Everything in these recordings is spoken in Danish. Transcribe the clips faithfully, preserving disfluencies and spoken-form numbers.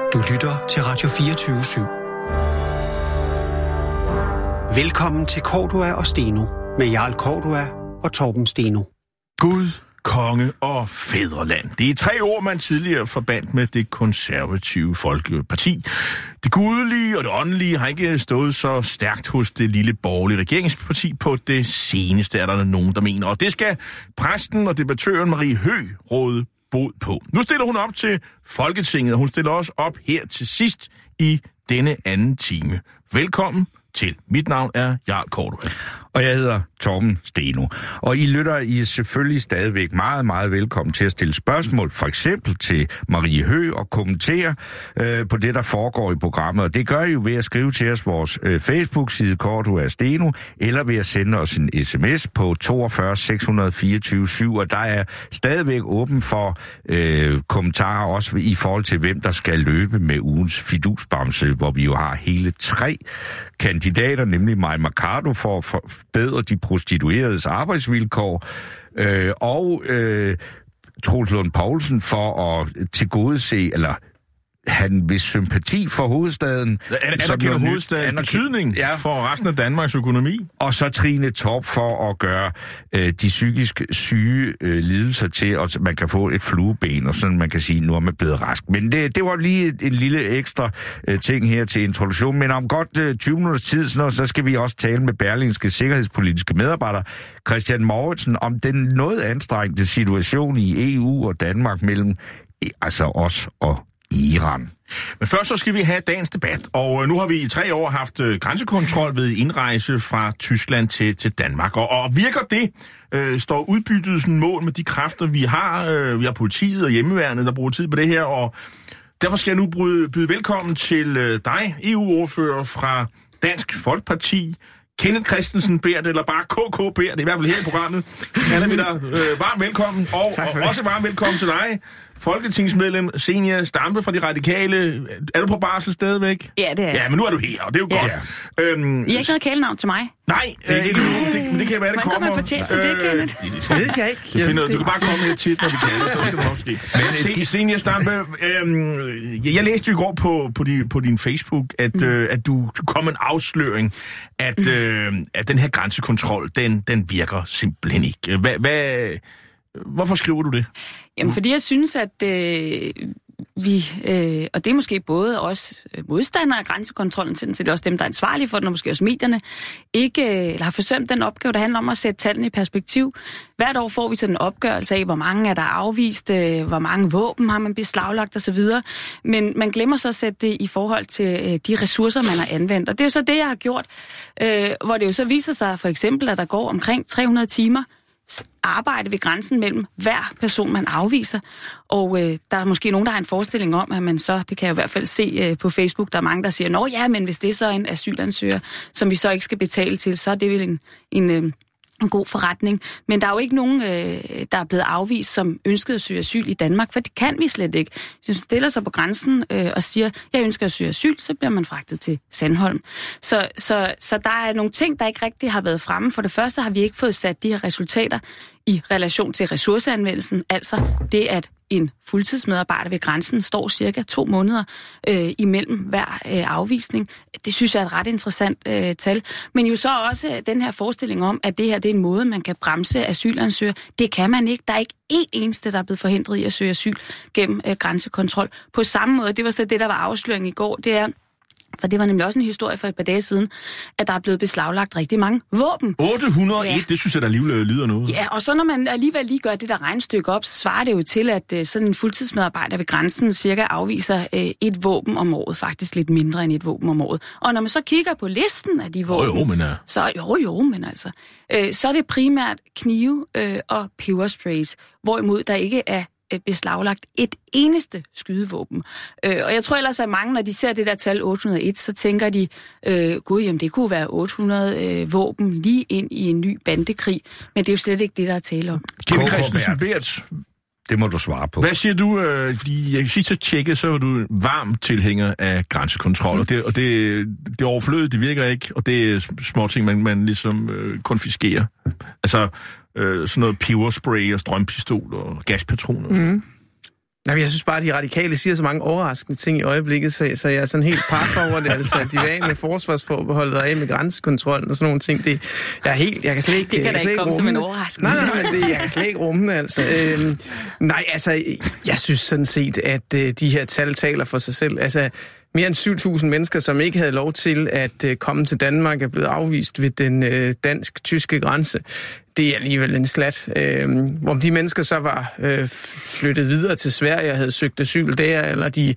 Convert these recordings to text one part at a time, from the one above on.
Du lytter til Radio fireogtyve syv. Velkommen til Cordua og Steno med Jarl Cordua og Torben Steno. Gud, konge og fædreland. Det er tre ord, man tidligere forbandt med det konservative Folkeparti. Det gudelige og det åndelige har ikke stået så stærkt hos det lille borgerlige regeringsparti på det seneste, er der nogen, der mener. Og det skal præsten og debattøren Marie Høgh råde bod på. Nu stiller hun op til Folketinget, og hun stiller også op her til sidst i denne anden time. Velkommen til. Mit navn er Jarl Cordua. Og jeg hedder Torben Steno. Og I lytter, I er selvfølgelig stadigvæk meget, meget velkommen til at stille spørgsmål, for eksempel til Marie Høgh, og kommentere øh, på det, der foregår i programmet. Og det gør I jo ved at skrive til os vores øh, Facebook-side Cordua og Steno, eller ved at sende os en sms på toogfyrre seks hundrede fireogtyve syv, og der er stadigvæk åben for øh, kommentarer også i forhold til, hvem der skal løbe med ugens fidusbamse, hvor vi jo har hele tre kandidater, nemlig Mai Mercado for at forbedre de prostitueredes arbejdsvilkår, øh, og øh, Troels Lund Poulsen for at tilgodese, eller han vis sympati for hovedstaden. Anerkender hovedstadens betydning ja. for resten af Danmarks økonomi. Og så Trine Torp for at gøre øh, de psykisk syge øh, lidelser til, at man kan få et flueben, og sådan man kan sige, nu er man blevet rask. Men det, det var lige en lille ekstra øh, ting her til introduktion. Men om godt øh, tyve minutters tid, sådan noget, så skal vi også tale med Berlingske sikkerhedspolitiske medarbejder Christian Mouritsen om den noget anstrengte situation i E U og Danmark mellem altså os og Iran. Men først så skal vi have dagens debat, og nu har vi i tre år haft øh, grænsekontrol ved indrejse fra Tyskland til, til Danmark. Og, og virker det? Øh, står udbyttet sådan mål med de kræfter, vi har? Øh, vi har politiet og hjemmeværnet, der bruger tid på det her, og derfor skal jeg nu byde, byde velkommen til øh, dig, E U-ordfører fra Dansk Folkeparti, Kenneth Christensen Berth, eller bare K K Berth, det er i hvert fald her i programmet. Kalder vi dig øh, varmt velkommen, og, og også varmt velkommen til dig, folketingsmedlem Zenia Stampe fra De Radikale. Er du på barsel stadigvæk? Ja, det er. Ja, men nu er du her, og det er jo ja. godt. Øhm, I har ikke noget kælenavn til mig? Nej, øh, ikke nu, det, men det kan være, det kommer. Man kommer fortjent til det, Kenneth. Øh, det, det ved jeg ikke. Det finder, du kan bare komme her tit, når vi kan, så skal det nok ske. Men Zenia Stampe, øh, jeg læste jo i går på, på, di, på din Facebook, at, mm. øh, at du, du kom en afsløring, at, øh, at den her grænsekontrol, den, den virker simpelthen ikke. Hvad, hvad, hvorfor skriver du det? Jamen, fordi jeg synes, at øh, vi, øh, og det er måske både også modstandere af grænsekontrollen, sådan set også dem, der er ansvarlige for den, og måske også medierne, ikke eller har forsømt den opgave, der handler om at sætte tallene i perspektiv. Hvert år får vi sådan en opgørelse af, hvor mange er der afvist, øh, hvor mange våben har man beslaglagt osv., men man glemmer så at sætte det i forhold til øh, de ressourcer, man har anvendt. Og det er jo så det, jeg har gjort, øh, hvor det jo så viser sig for eksempel, at der går omkring tre hundrede timer arbejde ved grænsen mellem hver person, man afviser. Og øh, der er måske nogen, der har en forestilling om, at man så, det kan jeg i hvert fald se øh, på Facebook, der er mange, der siger, nå ja, men hvis det er så en asylansøger, som vi så ikke skal betale til, så er det vel en, en, øh, en god forretning. Men der er jo ikke nogen, øh, der er blevet afvist, som ønskede at søge asyl i Danmark, for det kan vi slet ikke. Hvis man stiller sig på grænsen øh, og siger, jeg ønsker at søge asyl, så bliver man fragtet til Sandholm. Så, så, så der er nogle ting, der ikke rigtig har været fremme. For det første har vi ikke fået sat de her resultater i relation til ressourceanvendelsen, altså det, at en fuldtidsmedarbejder ved grænsen står cirka to måneder øh, imellem hver øh, afvisning. Det synes jeg er et ret interessant øh, tal. Men jo så også den her forestilling om, at det her det er en måde, man kan bremse asylansøgere. Det kan man ikke. Der er ikke én eneste, der er blevet forhindret i at søge asyl gennem øh, grænsekontrol. På samme måde, det var så det, der var afsløringen i går, det er, for det var nemlig også en historie for et par dage siden, at der er blevet beslaglagt rigtig mange våben. otte hundrede og en, ja. Det synes jeg, der alligevel lyder noget. Ja, og så når man alligevel lige gør det der regnestykke op, så svarer det jo til, at uh, sådan en fuldtidsmedarbejder ved grænsen cirka afviser uh, et våben om året, faktisk lidt mindre end et våben om året. Og når man så kigger på listen af de våben, jo, jo, men, ja. så jo, jo, men altså, uh, så er det primært knive uh, og pebersprays, hvorimod der ikke er beslaglagt et eneste skydevåben. Øh, og jeg tror ellers, at mange, når de ser det der tal otte hundrede og en, så tænker de, øh, gud, jamen det kunne være otte hundrede øh, våben lige ind i en ny bandekrig. Men det er jo slet ikke det, der er tale om. Kenneth Christensen Berth, det må du svare på. Hvad siger du? Øh, fordi jeg sidst tjekkede, så var du varm tilhænger af grænsekontrol, og det, og det, det er overflødigt, det virker ikke, og det er små ting, man, man ligesom øh, konfiskerer. Altså, øh, sådan noget peberspray og strømpistol og gaspatroner. Og mm. Nej, jeg synes bare, at de radikale siger så mange overraskende ting i øjeblikket, så, så jeg er sådan helt par over det. Altså, de er af med forsvarsforbeholdet og af med grænsekontrollen og sådan nogle ting. Det, jeg er helt, jeg kan slet ikke Det kan da ikke komme som en rumme. overraskelse. Nej, nej, nej, det, jeg kan slet ikke rumme, altså. Øhm, nej, altså, jeg synes sådan set, at øh, de her tal taler for sig selv. Altså, mere end syv tusind mennesker, som ikke havde lov til at øh, komme til Danmark, er blevet afvist ved den øh, dansk-tyske grænse. Det er alligevel en slat. Øh, om de mennesker så var øh, flyttet videre til Sverige og havde søgt asyl der, eller de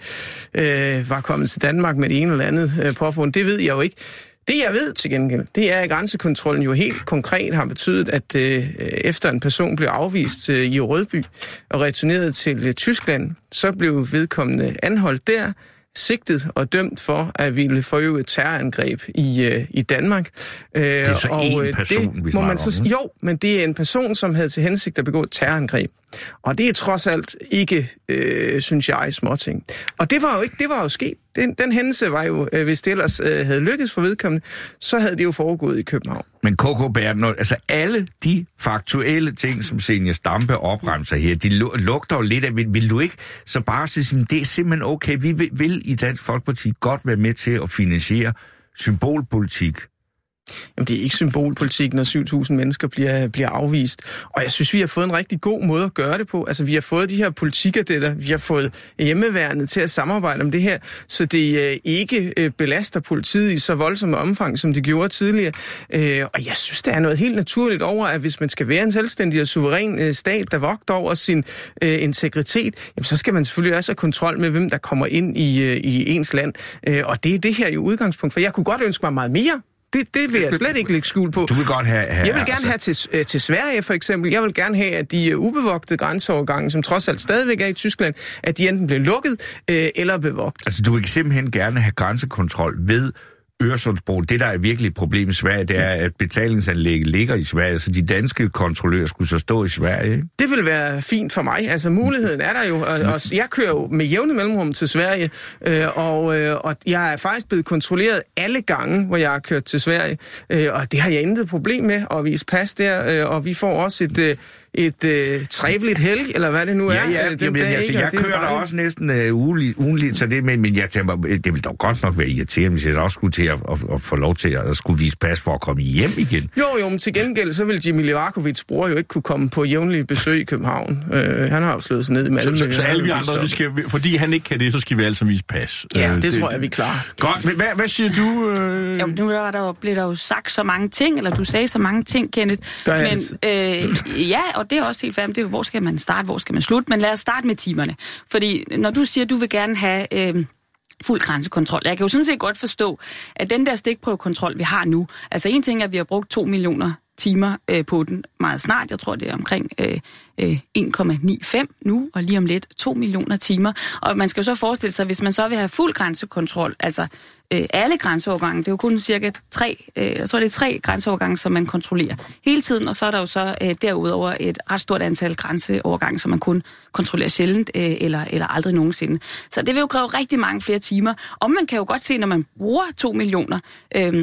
øh, var kommet til Danmark med det ene eller andet øh, påfund, det ved jeg jo ikke. Det jeg ved til gengæld, det er, at grænsekontrollen jo helt konkret har betydet, at øh, efter en person blev afvist øh, i Rødby og returneret til øh, Tyskland, så blev vedkommende anholdt der, sigtet og dømt for at ville forøve et terrorangreb i, øh, i Danmark. Øh, det er så og, en person, det vi må man så, så, Jo, men det er en person, som havde til hensigt at begå et terrorangreb. Og det er trods alt ikke, øh, synes jeg, småting. Og det var jo ikke, det var jo sket. Den, den hændelse var jo, øh, hvis det ellers øh, havde lykkes for vedkommende, så havde det jo foregået i København. Men K K Bertel, altså alle de faktuelle ting, som Zenia Stampe opremser her, de lugter jo lidt af, vil, vil du ikke så bare sige, det er simpelthen okay, vi vil, vil i Dansk Folkeparti godt være med til at finansiere symbolpolitik? Jamen, det er ikke symbolpolitik, når syv tusind mennesker bliver, bliver afvist. Og jeg synes, vi har fået en rigtig god måde at gøre det på. Altså, vi har fået de her politikadetter, vi har fået hjemmeværnet til at samarbejde om det her, så det øh, ikke øh, belaster politiet i så voldsomme omfang, som det gjorde tidligere. Øh, og jeg synes, der er noget helt naturligt over, at hvis man skal være en selvstændig og suveræn øh, stat, der vogter over sin øh, integritet, jamen, så skal man selvfølgelig også have kontrol med, hvem der kommer ind i, øh, i ens land. Øh, og det er det her jo udgangspunkt, for jeg kunne godt ønske mig meget mere. Det, det vil jeg slet ikke lægge skjul på. Du vil godt have... have jeg vil gerne altså... have til, til Sverige, for eksempel. Jeg vil gerne have, at de ubevogtede grænseovergange, som trods alt stadigvæk er i Tyskland, at de enten bliver lukket øh, eller bevogtet. Altså, du vil simpelthen gerne have grænsekontrol ved Øresundsbroen. Det, der er virkelig et problem i Sverige, det er, at betalingsanlægget ligger i Sverige, så de danske kontrollører skulle så stå i Sverige, ikke? Det vil være fint for mig. Altså, muligheden er der jo. Og, og jeg kører jo med jævne mellemrum til Sverige, øh, og, øh, og jeg er faktisk blevet kontrolleret alle gange, hvor jeg har kørt til Sverige, øh, og det har jeg intet problem med at vise pas der, øh, og vi får også et... Øh, et øh, træveligt helg, eller hvad det nu er. Ja, ja, den jamen, dag, altså, ikke? jeg kører der også næsten øh, ugenligt, ugenligt, så det, men, men jeg tænker, det vil dog godt nok være irriterende, hvis jeg også skulle til at, at, at få lov til at, at skulle vise pas for at komme hjem igen. Jo, jo, men til gengæld, så vil Jimmy Levakovits bror jo ikke kunne komme på jævnlige besøg i København. Øh, han har jo slået sig ned i Malmø. Så, så, så alle vi andre, vi skal, fordi han ikke kan det, så skal vi altså vise pas. Ja, øh, det, det tror jeg, vi er klar. Godt, men hvad, hvad siger du? Øh... Jo, nu var der jo, blev der jo sagt så mange ting, eller du sagde så mange ting, Kenneth. Gør jeg men øh, ja, og det er også helt færdigt. Det er jo, hvor skal man starte, hvor skal man slutte? Men lad os starte med timerne. Fordi når du siger, at du vil gerne have øh, fuld grænsekontrol, jeg kan jo sådan set godt forstå, at den der stikprøvekontrol, vi har nu, altså en ting er, at vi har brugt to millioner timer øh, på den meget snart. Jeg tror, det er omkring øh, øh, en komma fem nu, og lige om lidt to millioner timer. Og man skal jo så forestille sig, hvis man så vil have fuld grænsekontrol, altså øh, alle grænseovergange, det er jo kun cirka tre, øh, jeg tror, det er tre grænseovergange, som man kontrollerer hele tiden, og så er der jo så øh, derudover et ret stort antal grænseovergange, som man kun kontrollerer sjældent øh, eller, eller aldrig nogensinde. Så det vil jo kræve rigtig mange flere timer. Og man kan jo godt se, når man bruger to millioner, øh,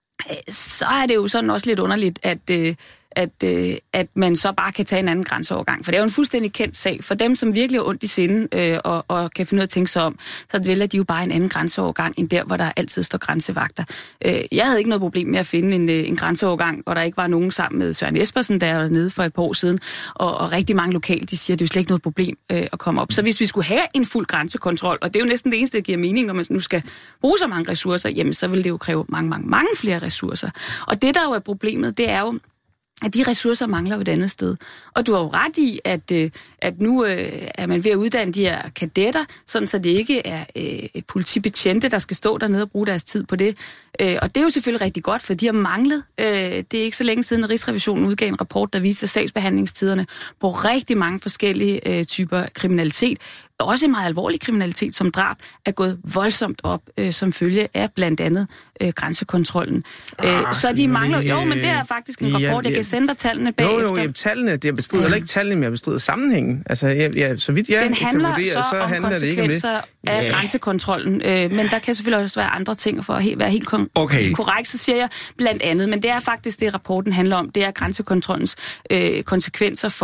så er det jo sådan også lidt underligt, at, øh, at, øh, at man så bare kan tage en anden grænseovergang. For det er jo en fuldstændig kendt sag. For dem, som virkelig har ondt i sinde øh, og, og kan finde ud af at tænke sig om, så vælger de jo bare en anden grænseovergang, end der, hvor der altid står grænsevagter. Øh, jeg havde ikke noget problem med at finde en, en grænseovergang, hvor der ikke var nogen sammen med Søren Espersen, der var nede for et par år siden. Og, og rigtig mange lokale, de siger, at det er jo slet ikke noget problem øh, at komme op. Så hvis vi skulle have en fuld grænsekontrol, og det er jo næsten det eneste, der giver mening, når man nu skal bruge så mange ressourcer, jamen så vil det jo kræve mange, mange, mange flere ressourcer. Og det, der jo er problemet, det er jo, at de ressourcer mangler jo et andet sted. Og du har jo ret i, at, at nu øh, er man ved at uddanne de her kadetter, sådan så det ikke er øh, politibetjente, der skal stå dernede og bruge deres tid på det. Øh, og det er jo selvfølgelig rigtig godt, for de har manglet. Øh, det er ikke så længe siden, at Rigsrevisionen udgav en rapport, der viste sagsbehandlingstiderne på rigtig mange forskellige øh, typer kriminalitet. Også meget alvorlig kriminalitet som drab er gået voldsomt op øh, som følge af blandt andet øh, grænsekontrollen. Ah, øh, så de mangler... Øh, jo, men det er faktisk en rapport, ja, jeg kan sende dig tallene bagefter. Jo, jo, jamen, tallene, det bestrider heller ikke tallene, men jeg bestrider sammenhængen. Altså, jeg, jeg, så vidt jeg Den kan handler vurdere, så, så om handler det ikke om det. af yeah. grænsekontrollen, øh, men der kan selvfølgelig også være andre ting for at he- være helt kon- okay. korrekt, så siger jeg blandt andet, men det er faktisk det, rapporten handler om, det er grænsekontrollens øh, konsekvenser for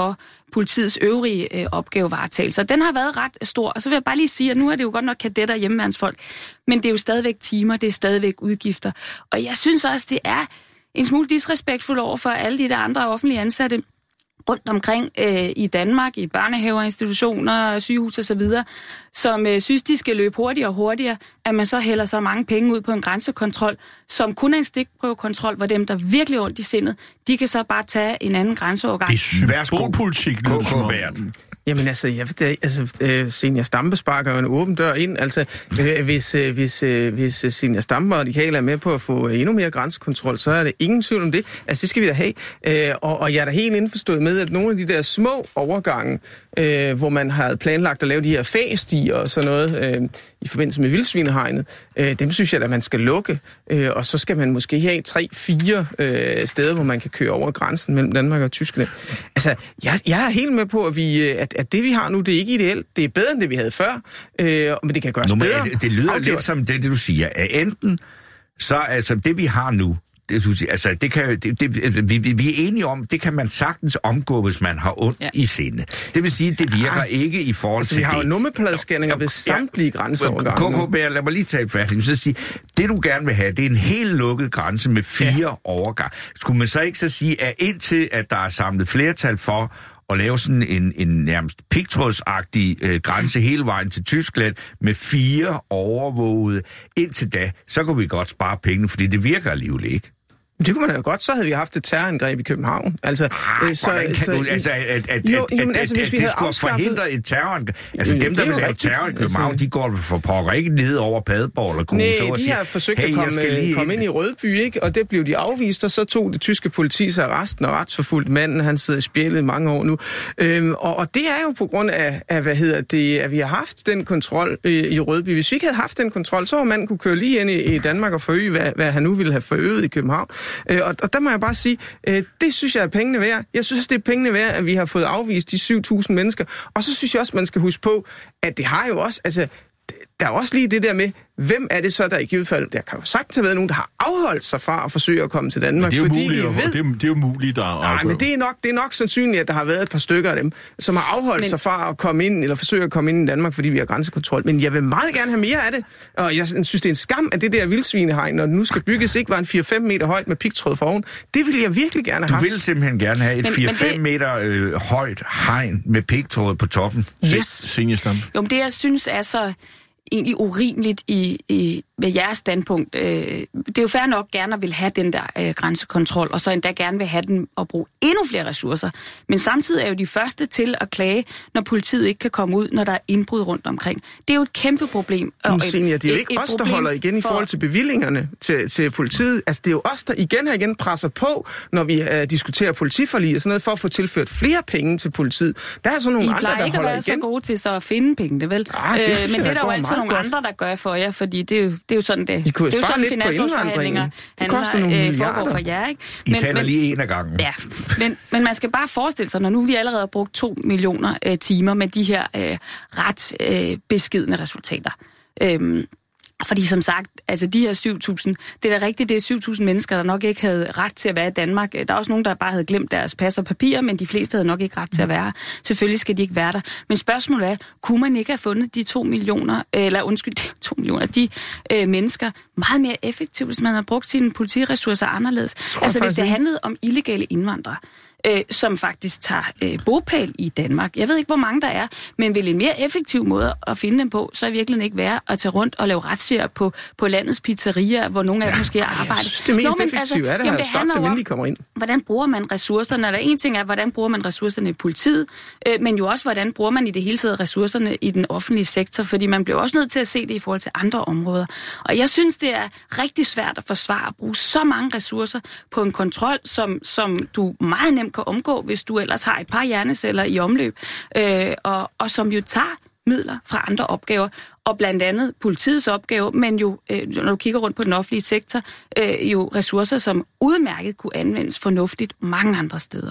politiets øvrige øh, opgavevaretagelse. Den har været ret stor, og så vil jeg bare lige sige, at nu er det jo godt nok kadetter og hjemmeværnsfolk, men det er jo stadigvæk timer, det er stadigvæk udgifter. Og jeg synes også, det er en smule disrespektfuldt over for alle de der andre offentlige ansatte rundt omkring øh, i Danmark, i børnehaver, institutioner, sygehus og så videre, som øh, synes, de skal løbe hurtigere og hurtigere, at man så hælder så mange penge ud på en grænsekontrol, som kun er en stikprøvekontrol, hvor dem, der virkelig ondt i sindet, de kan så bare tage en anden grænseovergang. Det er symbolpolitik, lyder som om. Jamen altså, jeg ved det, altså øh, Zenia Stampe sparker jo en åben dør ind. Altså, øh, hvis, øh, hvis, øh, hvis Zenia Stampe og Radikale er med på at få endnu mere grænsekontrol, så er det ingen tvivl om det. Altså, det skal vi da have. Øh, og, og jeg er da helt indforstået med, at nogle af de der små overgange, øh, hvor man har planlagt at lave de her fagstier og sådan noget, øh, i forbindelse med vildsvinehegnet, øh, dem synes jeg, at man skal lukke. Øh, og så skal man måske have tre, fire øh, steder, hvor man kan køre over grænsen mellem Danmark og Tyskland. Altså, jeg, jeg er helt med på, at, vi, at, at det, vi har nu, det er ikke ideelt. Det er bedre, end det, vi havde før, øh, men det kan gøres nu, bedre. Det, det lyder Afgjort. lidt som det, det, du siger. Enten, så altså, det, vi har nu, det, altså, det kan, det, det, vi, vi er enige om, det kan man sagtens omgå, hvis man har ondt ja. i sinde. Det vil sige, det virker ah, ikke i forhold altså, til det. Vi har jo nummerpladescanninger ved samtlige ja, grænseovergange. K K B, lad mig lige tage færdigt. Så sige, det du gerne vil have, det er en helt lukket grænse med fire ja. overgange. Skulle man så ikke så sige, at indtil at der er samlet flertal for at lave sådan en, en nærmest pigtrådsagtig øh, grænse hele vejen til Tyskland med fire overvågede, indtil da, så kunne vi godt spare pengene, fordi det virker alligevel ikke. Det kunne man jo godt, så havde vi haft et terrorangreb i København. Altså, ah, så, kan så, du, altså, at, at, at, jo, jamen, at, altså, at, at det skulle afskaffet... forhindre et terrorangreb. Altså, jamen, dem, der vil lave terror i København, altså... de går for pokker ikke ned over Padborg eller Kruse. Nej, de har forsøgt hey, at komme, lige... komme ind i Rødby, ikke? Og det blev de afvist, og så tog det tyske politi sig arresten og retsforfulgt manden. Han sidder i spjældet i mange år nu. Øhm, og, og det er jo på grund af, af, hvad hedder det, at vi har haft den kontrol øh, i Rødby. Hvis vi ikke havde haft den kontrol, så var manden kunne køre lige ind i, i Danmark og forøge, hvad, hvad han nu ville have forøget i København. Øh, og, og der må jeg bare sige, øh, det synes jeg er pengene værd. Jeg synes det er pengene værd, at vi har fået afvist de syv tusind mennesker. Og så synes jeg også, man skal huske på, at det har jo også, altså, der er også lige det der med, hvem er det så, der i givet fald, der kan jo sagt have været nogen, der har afholdt sig fra at forsøge at komme til Danmark. Men det er jo fordi muligt, de ved, det, er, det er jo muligt at nej, men det er, nok, det er nok sandsynligt, at der har været et par stykker af dem, som har afholdt men... sig fra at komme ind, eller forsøge at komme ind i Danmark, fordi vi har grænsekontrol. Men jeg vil meget gerne have mere af det. Og jeg synes, det er en skam, at det der vildsvinehegn, når det nu skal bygges, ikke var en fire fem meter højt med pigtråd foroven. Det vil jeg virkelig gerne have haft. Du vil simpelthen gerne have et fire fem det... meter øh, højt hegn med pigtråd på toppen. Yes. Jo, men det jeg synes er så egentlig urimeligt i, i, med jeres standpunkt. Øh, det er jo fair nok gerne at vil have den der øh, grænsekontrol, og så endda gerne vil have den og bruge endnu flere ressourcer. Men samtidig er jo de første til at klage, når politiet ikke kan komme ud, når der er indbrud rundt omkring. Det er jo et kæmpe problem. Og et, Zenia, det er jo ikke et, os, der holder igen i forhold til bevillingerne til, til politiet. Altså, det er jo os, der igen og igen presser på, når vi uh, diskuterer politiforlig og sådan noget, for at få tilført flere penge til politiet. Der er så nogle I andre, der holder igen. I plejer ikke at være så gode til så at finde pengene, vel? Ah, det, øh, men det er der jo altid nogle godt. andre, der gør for jer, fordi det er jo, det er jo sådan, det, det er jo sådan finanslovsforhandlinger handler, øh, foregår for jer, ikke? I men, taler men, lige en af gangen. Ja, men, men man skal bare forestille sig, når nu vi allerede har brugt to millioner øh, timer med de her øh, ret øh, beskedne resultater. Øhm, Fordi som sagt, altså de her syv tusind, det er da rigtigt, det er syv tusind mennesker, der nok ikke havde ret til at være i Danmark. Der er også nogen, der bare havde glemt deres pas og papirer, men de fleste havde nok ikke ret til at være. Selvfølgelig skal de ikke være der. Men spørgsmålet er, kunne man ikke have fundet de to millioner, eller undskyld, to millioner, de øh, mennesker meget mere effektivt, hvis man havde brugt sine politiressourcer anderledes? Altså hvis det handlede om illegale indvandrere, Øh, som faktisk tager øh, bopæl i Danmark. Jeg ved ikke, hvor mange der er, men vil en mere effektiv måde at finde dem på, så er virkelig ikke være at tage rundt og lave razziaer på, på landets pizzerier, hvor nogle af dem måske arbejder. Jeg synes, det mest Nå, effektive altså, er det, jamen, det stoppe dem, inden de kommer ind. Hvordan bruger man ressourcerne? Eller en ting er, hvordan bruger man ressourcerne i politiet, øh, men jo også, hvordan bruger man i det hele taget ressourcerne i den offentlige sektor, fordi man bliver også nødt til at se det i forhold til andre områder. Og jeg synes, det er rigtig svært at forsvare at bruge så mange ressourcer på en kontrol, som, som du meget nemt kan omgå, hvis du ellers har et par hjerneceller i omløb, øh, og, og som jo tager midler fra andre opgaver, og blandt andet politiets opgave, men jo, øh, når du kigger rundt på den offentlige sektor, øh, jo ressourcer, som udmærket kunne anvendes fornuftigt mange andre steder.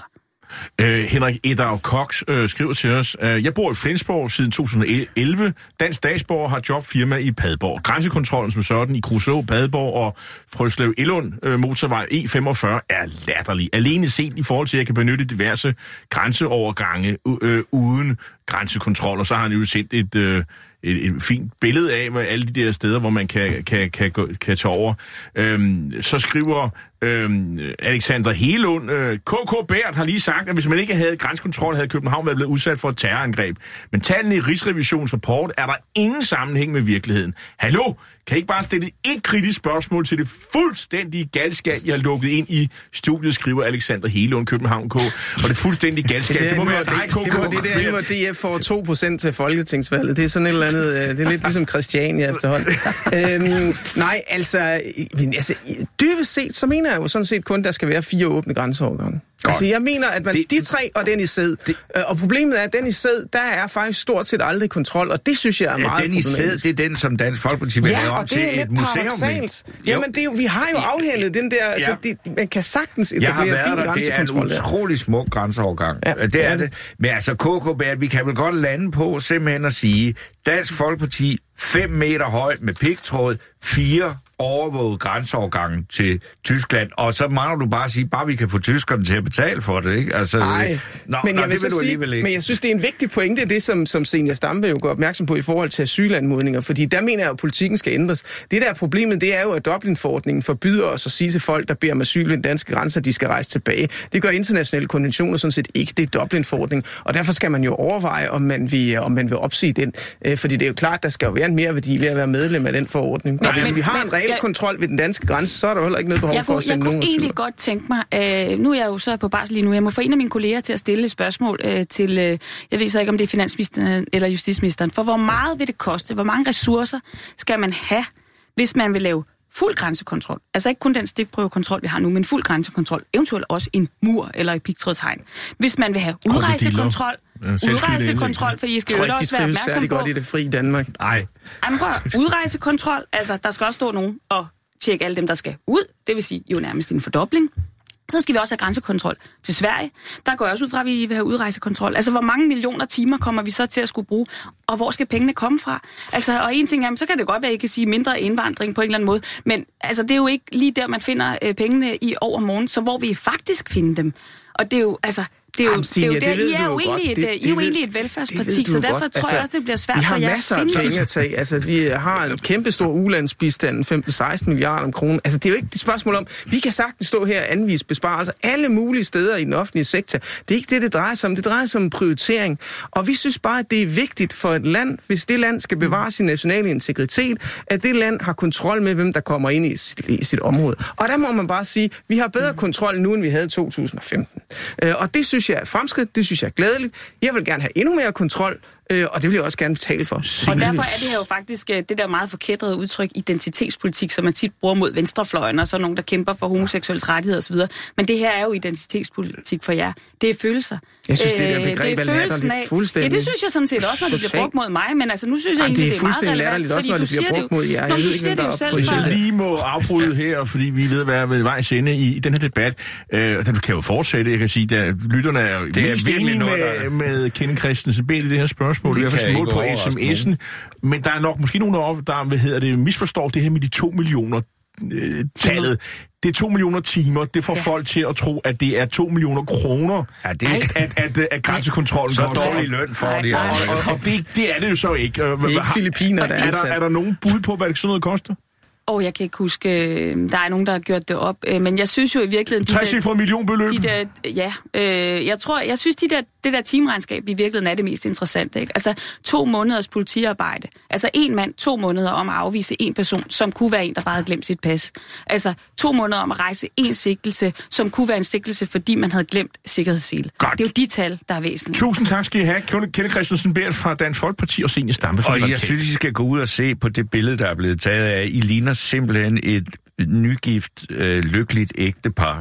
Øh, Henrik Edav Cox øh, skriver til os, øh, jeg bor i Flensborg siden to tusind og elleve. Dansk Statsborger har jobfirma i Padborg. Grænsekontrollen som sådan i Kruså, Padborg og Frøslev Elund øh, motorvej E femogfyrre er latterlig. Alene set i forhold til, at jeg kan benytte diverse grænseovergange øh, uden grænsekontrol. Og så har han jo set et... Øh, Et, et fint billede af hvad alle de der steder, hvor man kan, kan, kan, kan, kan tage over. Øhm, så skriver øhm, Alexander Helund, øh, K K Bært har lige sagt, at hvis man ikke havde grænsekontrol, havde København været blevet udsat for et terrorangreb. Men tallene i Rigsrevisionens rapport er der ingen sammenhæng med virkeligheden. Hallo? Kan I ikke bare stille et kritisk spørgsmål til det fuldstændige galskab, jeg har lukket ind i studiet, skriver Alexander Helund, København K. Og det fuldstændige galskab, det, det må være dig, K K. Det var det der, hvor D F får to procent til folketingsvalget. Det er sådan et eller andet, det er lidt ligesom Christiania efterhånden. øhm, nej, altså, altså, dybest set, så mener jeg jo sådan set kun, der skal være fire åbne grænseovergange. Altså, jeg mener, at man, det, de tre og den i sæd, det, og problemet er, at den i sæd, der er faktisk stort set aldrig kontrol, og det synes jeg er meget problematisk. Den i sæd, det er den, som Dansk Folkeparti vil have om til et museum. Jamen, det er, vi har jo afhældet den der, ja. Altså, det, man kan sagtens etablere fin grænsekontrol. Det er en utrolig smuk grænseovergang. Ja. Det er det. Men altså, K K B, vi kan vel godt lande på simpelthen at sige, Dansk Folkeparti fem meter høj med pigtråd, fire overvåget grænseovergangen til Tyskland, og så mangler du bare at sige, bare vi kan få tyskerne til at betale for det, ikke? Altså, nej, nå, men, nå, jeg vil så sige, men jeg synes, det er en vigtig pointe, det som, som Zenia Stampe jo går opmærksom på i forhold til asylanmodninger, fordi der mener jeg, at politikken skal ændres. Det der problemet, det er jo, at Dublin-forordningen forbyder os at sige til folk, der beder om asyl ved den danske grænse, at de skal rejse tilbage. Det gør internationale konventioner sådan set ikke, det er Dublin-forordningen, og derfor skal man jo overveje, om man vil, om man vil opsige den, fordi det er jo klart, der skal jo være en mere værdi ved at være medlem af den forordning. Og hvis vi har en reel kontrol ved den danske grænse, så er der heller ikke noget behov jeg for kunne, at sende nogen. Jeg kunne egentlig godt tænke mig, øh, nu er jeg jo så på barsel lige nu, jeg må få en af mine kolleger til at stille et spørgsmål øh, til, øh, jeg ved så ikke, om det er finansministeren eller justitsministeren, for hvor meget vil det koste, hvor mange ressourcer skal man have, hvis man vil lave fuld grænsekontrol? Altså ikke kun den stikprøvekontrol, vi har nu, men fuld grænsekontrol, eventuelt også en mur eller et pigtrådshegn. Hvis man vil have udrejsekontrol, udrejsekontrol, for I skal jo også være opmærksom på. Godt i det frie Danmark. Nej. Jamen prøv, udrejsekontrol, altså der skal også stå nogen og tjekke alle dem, der skal ud, det vil sige jo nærmest en fordobling. Så skal vi også have grænsekontrol til Sverige. Der går jeg også ud fra, at vi vil have udrejsekontrol. Altså, hvor mange millioner timer kommer vi så til at skulle bruge, og hvor skal pengene komme fra? Altså, og en ting er, så kan det godt være, at I kan sige mindre indvandring på en eller anden måde, men altså, det er jo ikke lige der, man finder øh, pengene i overmorgen, så hvor vi faktisk finder dem. Og det er jo, altså... Det er jo, Jamen, Signe, det er jo det der, I er jo egentlig et, det, I er jo egentlig et velfærdsparti, så derfor godt. tror altså, jeg også, det bliver svært for jer at finde det. Vi har masser af penge at tage. Altså, vi har en kæmpe stor ulandsbistand, femten til seksten milliarder om kroner. Altså, det er jo ikke et spørgsmål om, vi kan sagtens stå her og anvise besparelser alle mulige steder i den offentlige sektor. Det er ikke det, det drejer sig om. Det drejer sig om prioritering. Og vi synes bare, at det er vigtigt for et land, hvis det land skal bevare sin nationale integritet, at det land har kontrol med, hvem der kommer ind i sit, i sit område. Og der må man bare sige, at vi har bedre kontrol nu, end vi havde i to tusind og femten. Og det synes jeg er fremskridt. Det synes jeg er glædeligt. Jeg vil gerne have endnu mere kontrol, øh, og det vil jeg også gerne betale for. Og derfor er det her jo faktisk det der meget forkætrede udtryk identitetspolitik, som man tit bruger mod venstrefløjen, og så nogen, der kæmper for homoseksuelles rettigheder osv. Men det her er jo identitetspolitik for jer. Det er følelser. Jeg synes, det der begreb er latterligt fuldstændig. Ja, det synes jeg sådan set også, når det bliver brugt mod mig, men altså nu synes jeg egentlig, det er meget relevant, også, når det bliver brugt mod jer. Jeg ved ikke, hvem der er opbrudt. Hvis jeg lige må afbryde her, fordi vi er ved at være ved vejs ende i den her debat, øh, den kan jo fortsætte. Jeg kan sige, at lytterne er jo mest enige med, med Kenneth Kristensen Bæhl i det her spørgsmål. Det er i hvert fald mål på sms'en. Men der er nok måske nogen, der, der hvad hedder det, misforstår det her med de to millioner øh, tallet. Det er to millioner timer. Det får ja. folk til at tro, at det er to millioner kroner, ja, det er at, at, at, at grænsekontrollen så dårlig løn for det. Og, og, og det, det er det jo så ikke. Det er ikke Filippiner, der er er der, er der nogen bud på, hvad det sådan noget koster? Åh, oh, jeg kan ikke huske, der er nogen, der har gjort det op, men jeg synes jo i virkeligheden... trecifret millionbeløb? De der, ja, øh, jeg tror, jeg synes, de der, det der teamregnskab i virkeligheden er det mest interessante, ikke? Altså, to måneders politiarbejde. Altså, en mand, to måneder om at afvise en person, som kunne være en, der bare havde glemt sit pas. Altså, to måneder om at rejse en sigtelse, som kunne være en sigtelse, fordi man havde glemt sikkerhedssele. Det er jo de tal, der er væsentlige. Tusind tak skal I have, Kenneth Kristensen Bæhl fra Dansk Folkeparti og Zenia Stampe fra Og jeg synes, I skal gå ud og se på det billede, der er blevet taget af. I ligner simpelthen et nygift, øh, lykkeligt ægtepar.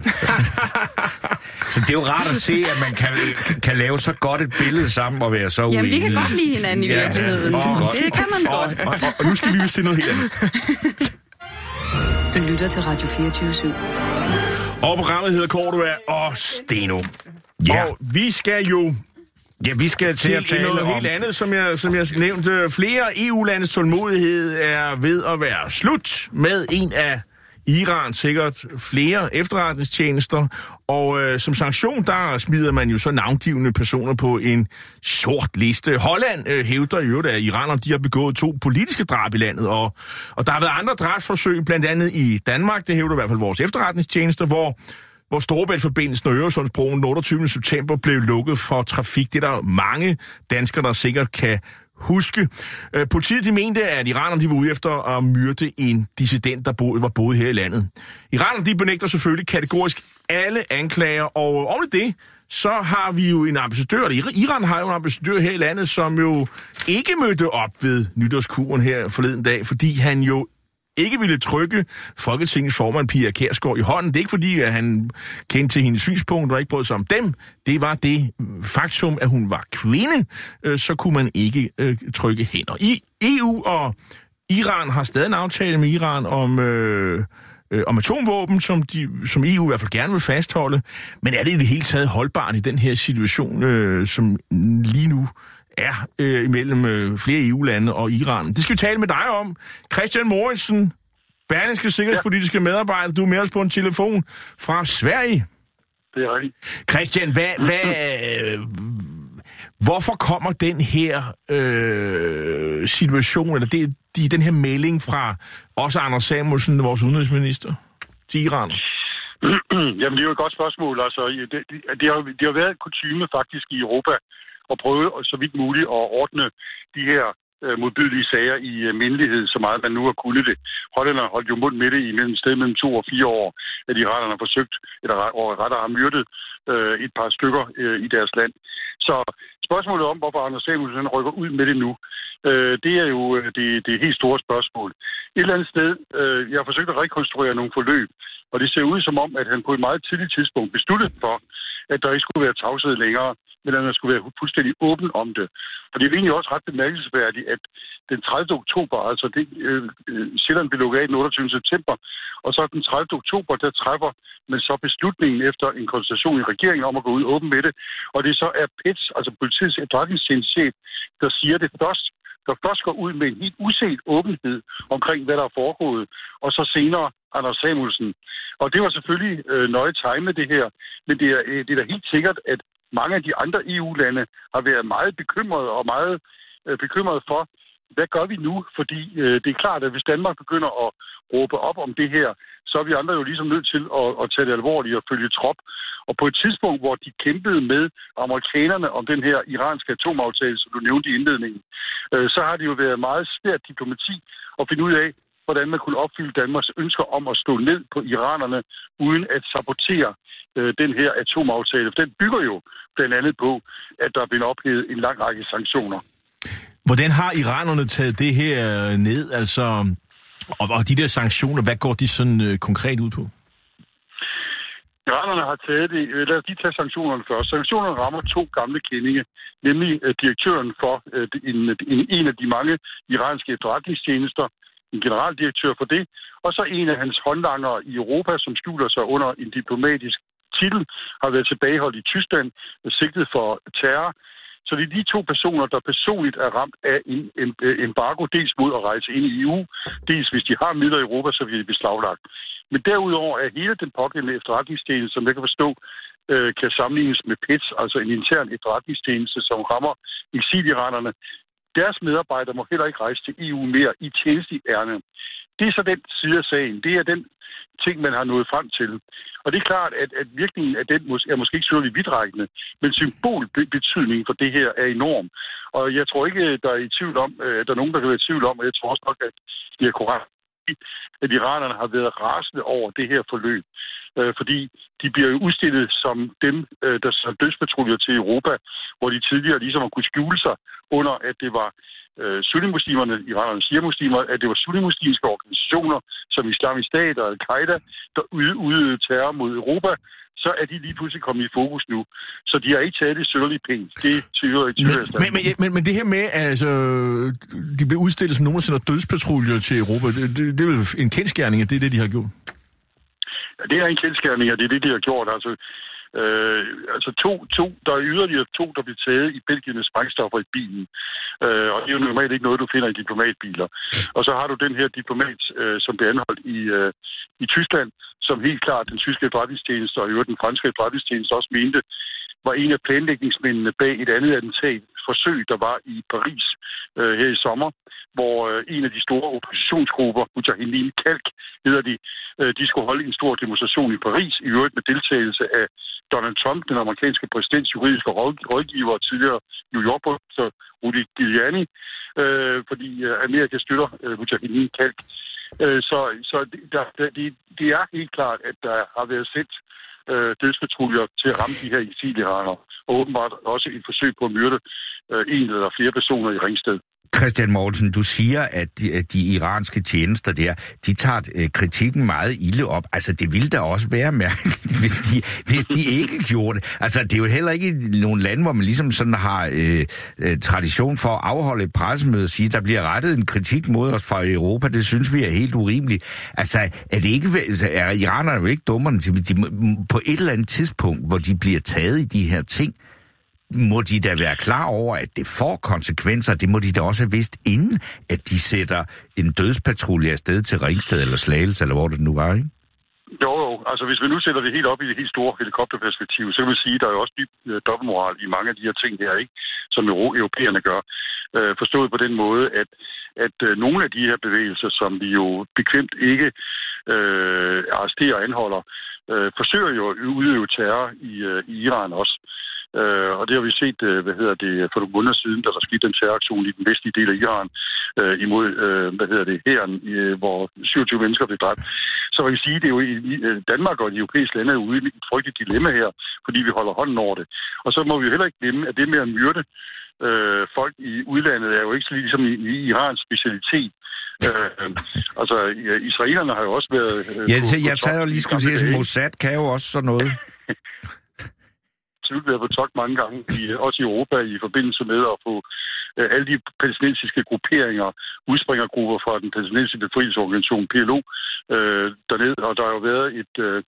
Så det er jo rart at se, at man kan, kan lave så godt et billede sammen og være så uenige. Jamen, vi kan godt lide hinanden i ja, virkeligheden. Ja, det kan man og, godt. Og, og, og nu skal vi vist til noget helt andet. Du lytter til Radio fireogtyve syv. Og programmet hedder Cordua og Steno. Ja. Og vi skal jo Ja, vi skal til at tale noget om... helt andet, som jeg, som jeg nævnte. Flere E U-landes tålmodighed er ved at være slut med en af Iran sikkert flere efterretningstjenester, og øh, som sanktion, der smider man jo så navngivende personer på en sort liste. Holland øh, hævder jo, at iranerne de har begået to politiske drab i landet, og, og der har været andre drabsforsøg, blandt andet i Danmark, det hævder i hvert fald vores efterretningstjenester, hvor hvor Storebæltsforbindelsen og Øresundsbroen den otteogtyvende september blev lukket for trafik. Det er der mange danskere, der sikkert kan huske. Øh, politiet de mente, at iranerne de var ude efter at myrde en dissident, der bo, var boet her i landet. Iranerne de benægter selvfølgelig kategorisk alle anklager, og oven i det, så har vi jo en ambassadør, Iran har jo en ambassadør her i landet, som jo ikke mødte op ved nytårskuren her forleden dag, fordi han jo ikke ville trykke Folketingets formand Pia Kjærsgaard i hånden. Det er ikke fordi, at han kendte til hendes synspunkter og ikke brød sig om dem. Det var det faktum, at hun var kvinde, så kunne man ikke øh, trykke hænder. I E U og Iran har stadig en aftale med Iran om, øh, øh, om atomvåben, som, de, som E U i hvert fald gerne vil fastholde. Men er det i det hele taget holdbart i den her situation, øh, som lige nu er øh, imellem øh, flere E U-lande og Iran? Det skal vi tale med dig om. Christian Moritsen, Berlingske sikkerhedspolitiske medarbejder. Du er med os på en telefon fra Sverige. Det er rigtigt. Christian, hvad, hvad, øh, hvorfor kommer den her øh, situation, eller det, de, den her melding fra også Anders Samuelsen, vores udenrigsminister, til Iran? Jamen, det er jo et godt spørgsmål. Altså, det, det, har, det har været kutyme faktisk i Europa at prøve så vidt muligt at ordne de her øh, modbydelige sager i øh, mindelighed, så meget man nu har kunnet det. Hollænderne holdt jo mund med det i mellem sted mellem to og fire år, at iranerne har forsøgt, eller rettere har myrdet øh, et par stykker øh, i deres land. Så spørgsmålet om, hvorfor Anders Samuelsen rykker ud med det nu, øh, det er jo det, det helt store spørgsmål. Et eller andet sted, øh, jeg har forsøgt at rekonstruere nogle forløb, og det ser ud som om, at han på et meget tidligt tidspunkt besluttede for, at der ikke skulle være tavshed længere, men at der skulle være fuldstændig åben om det. Og det er egentlig også ret bemærkelsesværdigt, at den tredivte oktober, altså det, øh, Sjælland blev lukket af den otteogtyvende september, og så den tredivte oktober, der træffer man så beslutningen efter en konsultation i regeringen om at gå ud åben med det, og det så er P E T, altså politiets efterretningstjenestechef, der siger det først, der først går ud med en helt uset åbenhed omkring, hvad der er foregået, og så senere Anders Samuelsen. Og det var selvfølgelig øh, nøje timet det her, men det er, det er da helt sikkert, at mange af de andre E U-lande har været meget bekymrede og meget øh, bekymrede for, hvad gør vi nu? Fordi øh, det er klart, at hvis Danmark begynder at råbe op om det her, så er vi andre jo ligesom nødt til at, at tage det alvorligt og følge trop. Og på et tidspunkt, hvor de kæmpede med amerikanerne om den her iranske atomaftale, som du nævnte i indledningen, øh, så har det jo været meget svært diplomati at finde ud af, hvordan man kunne opfylde Danmarks ønsker om at stå ned på iranerne, uden at sabotere øh, den her atomaftale. Den bygger jo blandt andet på, at der er blevet ophævet en lang række sanktioner. Hvordan har iranerne taget det her ned? Altså, og, og de der sanktioner, hvad går de sådan øh, konkret ud på? Iranerne har taget det, lad os lige tage sanktionerne først. Sanktionerne rammer to gamle kendinge, nemlig øh, direktøren for øh, en, en, en af de mange iranske efterretningstjenester, en generaldirektør for det, og så en af hans håndlangere i Europa, som skjuler sig under en diplomatisk titel, har været tilbageholdt i Tyskland, sigtet for terror. Så det er de to personer, der personligt er ramt af en embargo, dels mod at rejse ind i E U, dels hvis de har midler i Europa, så bliver de beslaglagt. Men derudover er hele den pågældende efterretningstjeneste, som jeg kan forstå, øh, kan sammenlignes med P E T, altså en intern efterretningstjeneste, som rammer eksiliranerne. Deres medarbejdere må heller ikke rejse til E U mere i tjenesteærne. Det er så den side af sagen. Det er den ting, man har nået frem til. Og det er klart, at, at virkningen af den er måske ikke selvfølgelig vidtrækkende, men symbolbetydningen for det her er enorm. Og jeg tror ikke, der er i tvivl om, at der er nogen, der kan være i tvivl om, og jeg tror også nok, at det er korrekt, at iranerne har været rasende over det her forløb. Øh, fordi de bliver jo udstillet som dem, øh, der er dødspatruljer til Europa, hvor de tidligere ligesom har kunnet skjule sig under, at det var øh, sunnimuslimerne, iranerne siger muslimer, at det var sunnimuslimske organisationer, som Islamisk Stat og Al-Qaida, der udøvede terror mod Europa, så er de lige pludselig kommet i fokus nu. Så de har ikke taget det sørgeligt pænt. Det tyder ikke til. Men, men, men, men det her med, altså, de blev udstillet som nogen, der sender dødspatruljer til Europa, det, det, det er vel en kendsgerning, at det er det, de har gjort? Ja, det er en kendsgerning, og det er det, de har gjort. Altså, Øh, altså to, to, der er yderligere to, der bliver taget i Belgien med sprængstoffer i bilen. Øh, og det er jo normalt ikke noget, du finder i diplomatbiler. Og så har du den her diplomat, øh, som bliver anholdt i, øh, i Tyskland, som helt klart den tyske efterretningstjeneste og i øvrigt den franske efterretningstjeneste også mente, var en af planlægningsmændene bag et andet attentat forsøg, der var i Paris øh, her i sommer, hvor øh, en af de store oppositionsgrupper, Mujahedin Kalk hedder de, øh, de skulle holde en stor demonstration i Paris, i øvrigt med deltagelse af Donald Trump, den amerikanske præsidents juridiske rådgiver og tidligere New York-borgmester Rudy Giuliani, øh, fordi øh, Amerika støtter øh, Mujahedin Kalk. Øh, så så der, der, det, det er helt klart, at der har været set øh, dødspatruljer til at ramme de her exilieraner, og åbenbart også et forsøg på at myrde øh, en eller flere personer i Ringsted. Christian Mogensen, du siger, at de, at de iranske tjenester der, de tager øh, kritikken meget ilde op. Altså, det ville da også være mærkeligt, hvis de, hvis de ikke gjorde det. Altså, det er jo heller ikke nogle lande, hvor man ligesom sådan har øh, øh, tradition for at afholde et pressemøde og sige, der bliver rettet en kritik mod os fra Europa. Det synes vi er helt urimeligt. Altså, er det ikke, er iranerne jo ikke dummerne til, de, på et eller andet tidspunkt, hvor de bliver taget i de her ting, må de da være klar over, at det får konsekvenser. Det må de da også have vidst, inden at de sætter en dødspatrulje afsted til Ringsted eller Slagelse, eller hvor det nu var, ikke? Jo, jo. Altså, hvis vi nu sætter det helt op i det helt store helikopterperspektiv, så kan vi sige, at der er jo også dyb dobbeltmoral i mange af de her ting her, ikke? Som europæerne gør. Øh, forstået på den måde, at, at øh, nogle af de her bevægelser, som vi jo bekvemt ikke øh, arresterer og anholder, øh, forsøger jo at udøve terror i, øh, i Iran også. Uh, og det har vi set, uh, hvad hedder det, for nogle måneder siden, da der skete den terroraktion i den vestlige del af Iran uh, imod, uh, hvad hedder det, hæren, uh, hvor syvogtyve mennesker blev dræbt. Så man kan sige, at det er jo i uh, Danmark og de europæiske lande er ude i et frygteligt dilemma her, fordi vi holder hånden over det. Og så må vi jo heller ikke glemme, at det med at myrde uh, folk i udlandet er jo ikke så ligesom i, i Irans specialitet. Uh, altså, israelerne har jo også været... Uh, ja, så jeg tager jo lige skulle sige, at Mossad kan jo også sådan noget. absolut været på togt mange gange, i, også i Europa, i forbindelse med at få øh, alle de palæstinensiske grupperinger, udspringergrupper fra den palæstinensiske befrielsesorganisation P L O øh, dernede, og der har jo været et... Øh,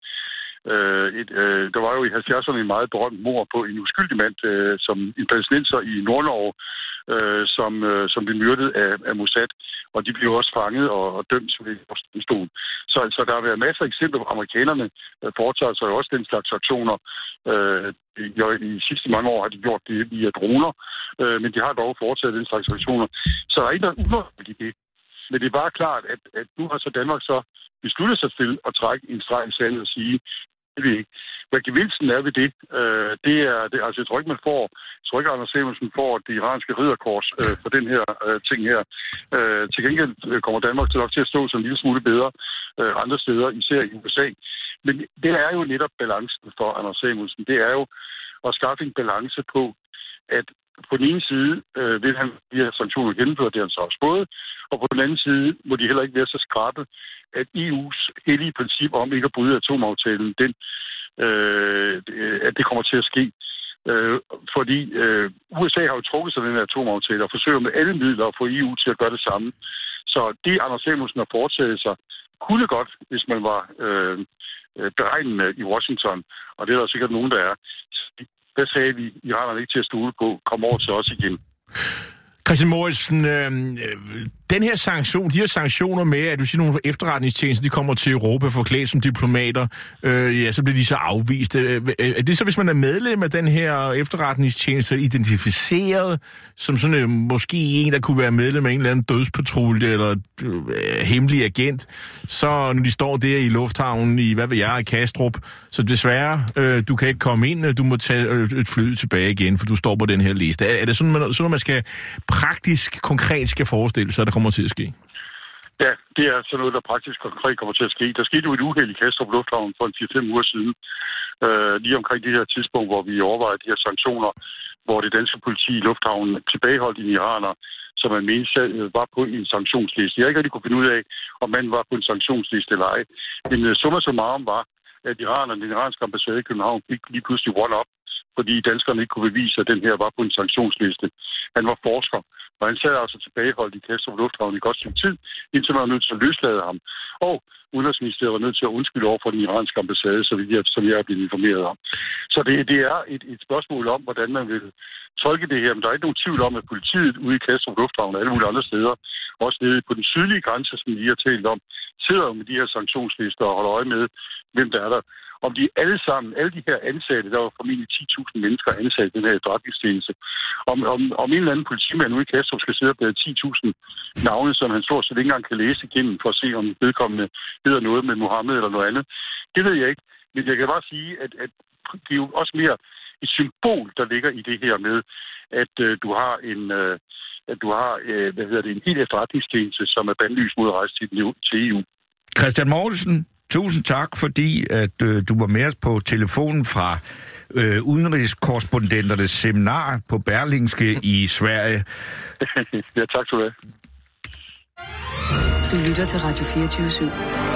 et øh, der var jo i halvfjerdserne en meget berømt mord på en uskyldig mand, øh, som en palæstinenser i Nordnorge, øh, som, øh, som blev myrdet af, af Mossad, og de blev også fanget og, og dømt ved domstolen. Så, så der har været masser af eksempler, hvor amerikanerne øh, foretager sig også den slags aktioner. Øh, i, I sidste mange år har de gjort det via droner, øh, men de har dog foretaget den slags aktioner. Så der er ikke noget unormalt i det. Men det er bare klart, at, at nu har så Danmark så besluttet sig til at trække en streg i sandet og sige, det ved ikke. Hvad gevinsten er ved det, øh, det er, det, altså jeg tror ikke, man får, jeg tror ikke, Anders Samuelsen får det iranske ridderkors øh, for den her øh, ting her. Øh, til gengæld kommer Danmark til nok til at stå som en lille smule bedre øh, andre steder, især i U S A. Men det er jo netop balancen for Anders Samuelsen. Det er jo at skaffe en balance på, at på den ene side øh, vil han de her sanktioner gennemføre, det han så også både, og på den anden side må de heller ikke være så skrappe, at E U's hellige princip om ikke at bryde atomaftalen, den, øh, at det kommer til at ske. Øh, fordi øh, U S A har jo trukket sig den her atomaftale og forsøger med alle midler at få E U til at gøre det samme. Så det, Anders Samuelsen har foretaget sig, kunne godt, hvis man var øh, beregnende i Washington, og det er der sikkert nogen, der er. Hvad sagde vi, iranerne ikke til at stole på, kom over til os igen. Christian Mogensen, øh, den her sanktion, de her sanktioner med, at du siger, nogle efterretningstjenester, de kommer til Europa forklædt som diplomater, øh, ja, så bliver de så afvist. Er det så, hvis man er medlem af den her efterretningstjeneste, identificeret som sådan øh, måske en, der kunne være medlem af en eller anden dødspatrulje eller øh, hemmelig agent, så når de står der i lufthavnen i, hvad ved jeg, i Kastrup, så desværre, øh, du kan ikke komme ind, du må tage øh, et fly tilbage igen, for du står på den her liste. Er, er det sådan, man, sådan, man skal praktisk, konkret skal forestille sig, der kommer til at ske? Ja, det er sådan noget, der praktisk konkret kommer til at ske. Der skete jo et uheld i Kastrup Lufthavn for en fire fem uger siden. Øh, lige omkring det her tidspunkt, hvor vi overvejede de her sanktioner, hvor det danske politi i lufthavnen tilbageholdt en iraner, som man mente var på en sanktionsliste. Jeg ikke rigtig kunne finde ud af, om man var på en sanktionsliste eller ej. Men uh, summa summarum var, at iranerne, den iranske ambassade i København, fik lige pludselig one-up, fordi danskerne ikke kunne bevise, at den her var på en sanktionsliste. Han var forsker Og han sad altså tilbageholdt i Kastrup Lufthavn i godt stykke tid, indtil man var nødt til at løslade ham. Og Udenrigsministeriet var nødt til at undskylde over for den iranske ambassade, så vidt jeg, som jeg er blevet informeret om. Så det, det er et, et spørgsmål om, hvordan man vil tolke det her. Men der er ikke nogen tvivl om, at politiet ude i Kastrup Lufthavn og alle mulige andre steder, også nede på den sydlige grænse, som vi har talt om, sidder med de her sanktionslister og holder øje med, hvem der er der. Om de alle sammen, alle de her ansatte, der var formentlig ti tusind mennesker ansat i den her efterretningstjeneste, om, om, om en eller anden politimand ude i Kastrup skal sidde og bære ti tusind navne, som han stort set ikke engang kan læse igennem, for at se, om vedkommende hedder noget med Mohammed eller noget andet. Det ved jeg ikke. Men jeg kan bare sige, at, at det er jo også mere et symbol, der ligger i det her med, at øh, du har en... Øh, at du har øh, hvad hedder det, en helt efterretningstjeneste, som er bandlyst mod at rejse til, til E U. Christian Mogensen, tusind tak, fordi at øh, du var med os på telefonen fra øh, udenrigskorrespondenternes seminar på Berlingske i Sverige. Ja, tak skal du have. Du lytter til Radio fireogtyve syv.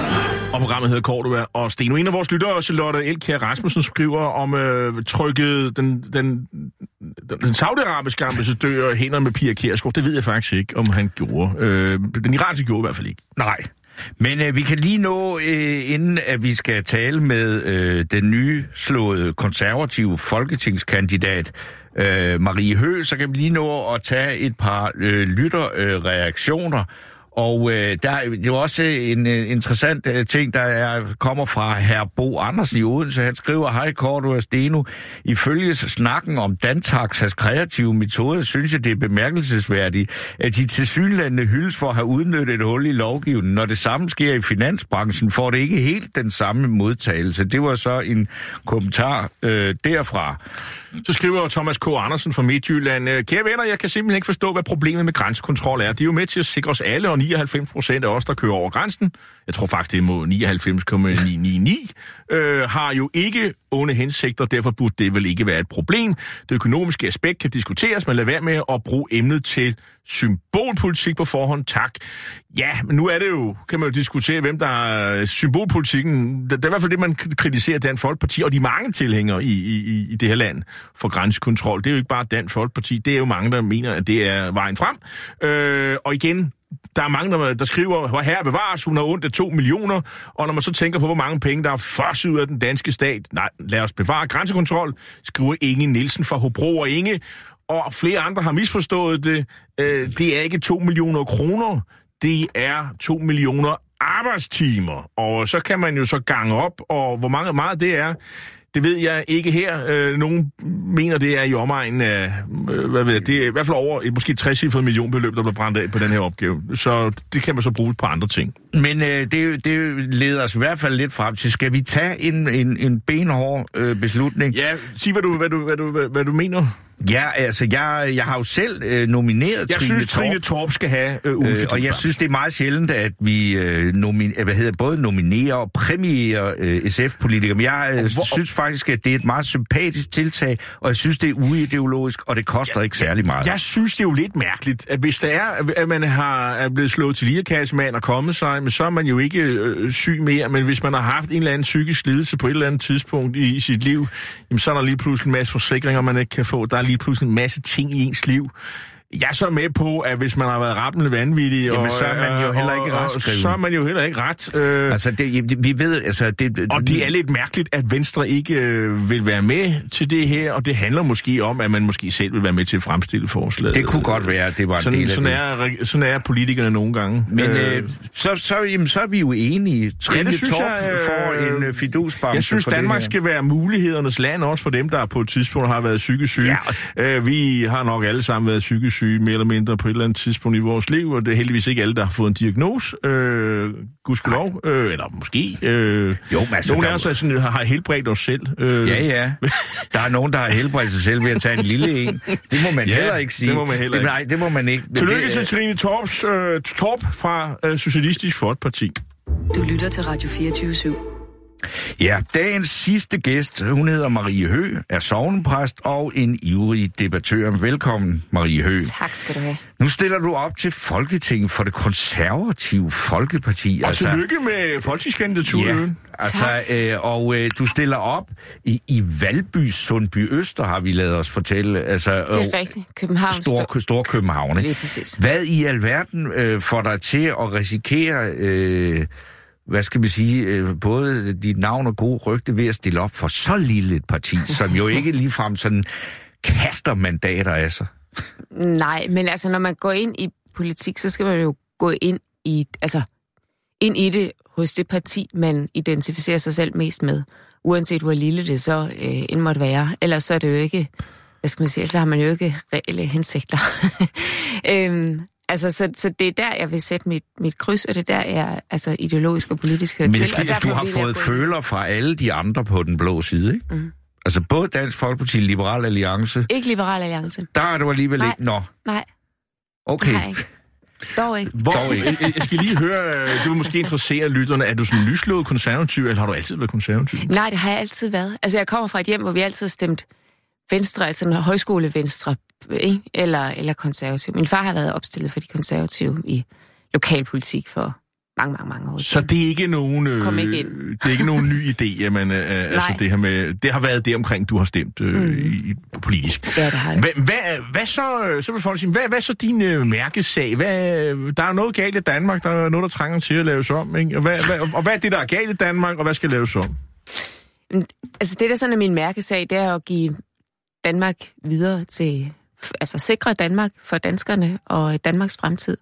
Og programmet hedder Cordua og Steno. En af vores lyttere, Charlotte Elkjær Rasmussen, skriver om øh, trykket den, den, den, den saudiarabiske ambassadør hænder med Pia Kjærsgaard. Det ved jeg faktisk ikke, om han gjorde. Øh, den iranske gjorde i hvert fald ikke. Nej. Men øh, vi kan lige nå, øh, inden at vi skal tale med øh, den nye slåede konservative folketingskandidat, øh, Marie Høgh, så kan vi lige nå at tage et par øh, lytterreaktioner. Øh, Og øh, der, det var også en øh, interessant øh, ting, der er, kommer fra herr Bo Andersen i Odense. Han skriver, hej Cordua og Steno. Ifølge snakken om Dantaxas kreative metode, synes jeg, det er bemærkelsesværdigt, at de tilsyneladende hyldes for at have udnyttet et hul i lovgivningen. Når det samme sker i finansbranchen, får det ikke helt den samme modtagelse. Det var så en kommentar øh, derfra. Så skriver Thomas K. Andersen fra Midtjylland, kære venner, jeg kan simpelthen ikke forstå, hvad problemet med grænsekontrol er. De er jo med til at sikre os alle, og nioghalvfems procent af os, der kører over grænsen, jeg tror faktisk, det er mod nioghalvfems komma ni ni ni, øh, har jo ikke onde hensigter, derfor burde det vel ikke være et problem. Det økonomiske aspekt kan diskuteres, men lad være med at bruge emnet til symbolpolitik på forhånd. Tak. Ja, men nu er det jo, kan man jo diskutere, hvem der er symbolpolitikken. Det er i hvert fald det, man kritiserer Dansk Folkeparti, og de mange tilhængere i, i, i det her land for grænsekontrol. Det er jo ikke bare Dansk Folkeparti, det er jo mange, der mener, at det er vejen frem. Øh, og igen, der er mange, der, der skriver, hvor herre bevares, hun har ondt af to millioner, og når man så tænker på, hvor mange penge, der er først ud af den danske stat, nej, lad os bevare grænsekontrol, skriver Inge Nielsen fra Hobro, og Inge og flere andre har misforstået det. Øh, det er ikke to millioner kroner, det er to millioner arbejdstimer, og så kan man jo så gange op, og hvor mange, meget det er, det ved jeg ikke her. Øh, nogen mener, det er i omegnen af, øh, hvad ved jeg, det er i hvert fald over et måske tres-cifret millionbeløb, der bliver brændt af på den her opgave. Så det kan man så bruge på andre ting. Men øh, det, det leder os i hvert fald lidt frem til, skal vi tage en, en, en benhård øh, beslutning? Ja, sig hvad du, hvad du, hvad du, hvad, hvad du mener. Ja, altså, jeg, jeg har jo selv øh, nomineret jeg Trine synes, Torp. Trine Torp skal have øh, øh, og jeg synes, det er meget sjældent, at vi øh, nomin- hvad hedder, både nominerer og præmierer øh, S F-politikere. Men jeg øh, hvor... synes faktisk, at det er et meget sympatisk tiltag, og jeg synes, det er uideologisk, og det koster ja, ikke særlig meget. Jeg synes, det er jo lidt mærkeligt, at hvis der er, at man har, er blevet slået til lirakassemand og kommet sig, men så er man jo ikke øh, syg mere. Men hvis man har haft en eller anden psykisk lidelse på et eller andet tidspunkt i, i sit liv, jamen, så er der lige pludselig en masse forsikringer, man ikke kan få. Der er lige pludselig en masse ting i ens liv. Jeg er så med på, at hvis man har været rappelende vanvittig, jamen, og, så er man jo heller ikke ret, så er man jo heller ikke ret. Øh, altså, det, vi ved, altså... Det, det, og det er lidt mærkeligt, at Venstre ikke øh, vil være med til det her, og det handler måske om, at man måske selv vil være med til at fremstille forslaget. Det kunne godt være, at det var en sådan, del af sådan det. Er, sådan er politikerne nogle gange. Men øh, øh, så, så, jamen, så er vi jo enige. Trine ja, Torp jeg, får en øh, fidusbamse. Jeg synes, Danmark skal være mulighedernes land, også for dem, der på et tidspunkt har været psykisk syge. Ja. Øh, vi har nok alle sammen været psykisk syge, mere eller mindre på et eller andet tidspunkt i vores liv, og det er heldigvis ikke alle, der har fået en diagnose. Øh, gudskelov. Øh, eller måske. Øh, jo, men altså... Nogle af os sådan, har helbredt os selv. Øh, ja, ja. Der er nogen, der har helbredt sig selv ved at tage en lille en. Det må man ja, heller ikke sige. det må man heller ikke. Det, nej, det må man ikke. Tillykke det, til Trine Torps, øh, Torp fra øh, Socialistisk Folkeparti. Du lytter til Radio fireogtyve syv. Ja, dagens sidste gæst, hun hedder Marie Høgh, er sognepræst og en ivrig debattør. Velkommen, Marie Høgh. Tak skal du have. Nu stiller du op til Folketinget for det konservative Folkeparti. Og altså, tillykke med folketingskandidaturen. Ja, altså, øh, og øh, du stiller op i, i Valby, Sundby Øster, har vi lavet os fortælle. Altså, det er rigtigt. København. Stor, stor København. Lige præcis. Hvad i alverden øh, får dig til at risikere... Øh, hvad skal man sige, øh, både dit navn og gode rygte ved at stille op for så lille et parti, som jo ikke ligefrem sådan kaster mandater af sig? Nej, men altså, når man går ind i politik, så skal man jo gå ind i, altså, ind i det hos det parti, man identificerer sig selv mest med. Uanset hvor lille det så øh, end måtte være. Ellers så er det jo ikke, hvad skal man sige, så har man jo ikke reelle hensigter. øhm, Altså, så, så det er der, jeg vil sætte mit, mit kryds, og det er der, jeg altså, ideologisk og politisk hører Men til. Men du har fået føler fra alle de andre på den blå side, ikke? Mm. Altså både Dansk Folkeparti, Liberal Alliance... Ikke Liberal Alliance. Der er du alligevel nej, ikke... Nå. Nej. Okay. Nej. Dog ikke. Hvor, Dog ikke. Jeg skal lige høre, det vil måske interessere lytterne, er du sådan nyslået konservativ, eller har du altid været konservativ? Nej, det har jeg altid været. Altså, jeg kommer fra et hjem, hvor vi altid har stemt venstre, altså en højskole-venstre, ikke? Eller, eller konservativ. Min far har været opstillet for de konservative i lokalpolitik for mange, mange, mange år siden. Så det er ikke nogen, øh, ikke det er ikke nogen ny idé, jamen, øh, altså det her med, det har været det omkring, du har stemt øh, mm. i, politisk. Ja, det har det. Hvad, hvad, hvad så, så vil folk sige, hvad, hvad så din øh, mærkesag? Hvad, der er noget galt i Danmark, der er noget, der trænger til at laves om, ikke? Og hvad, hvad, og hvad er det, der er galt i Danmark, og hvad skal laves om? Altså det, der sådan er min mærkesag, det er at give Danmark videre til, altså sikre Danmark for danskerne og Danmarks fremtid.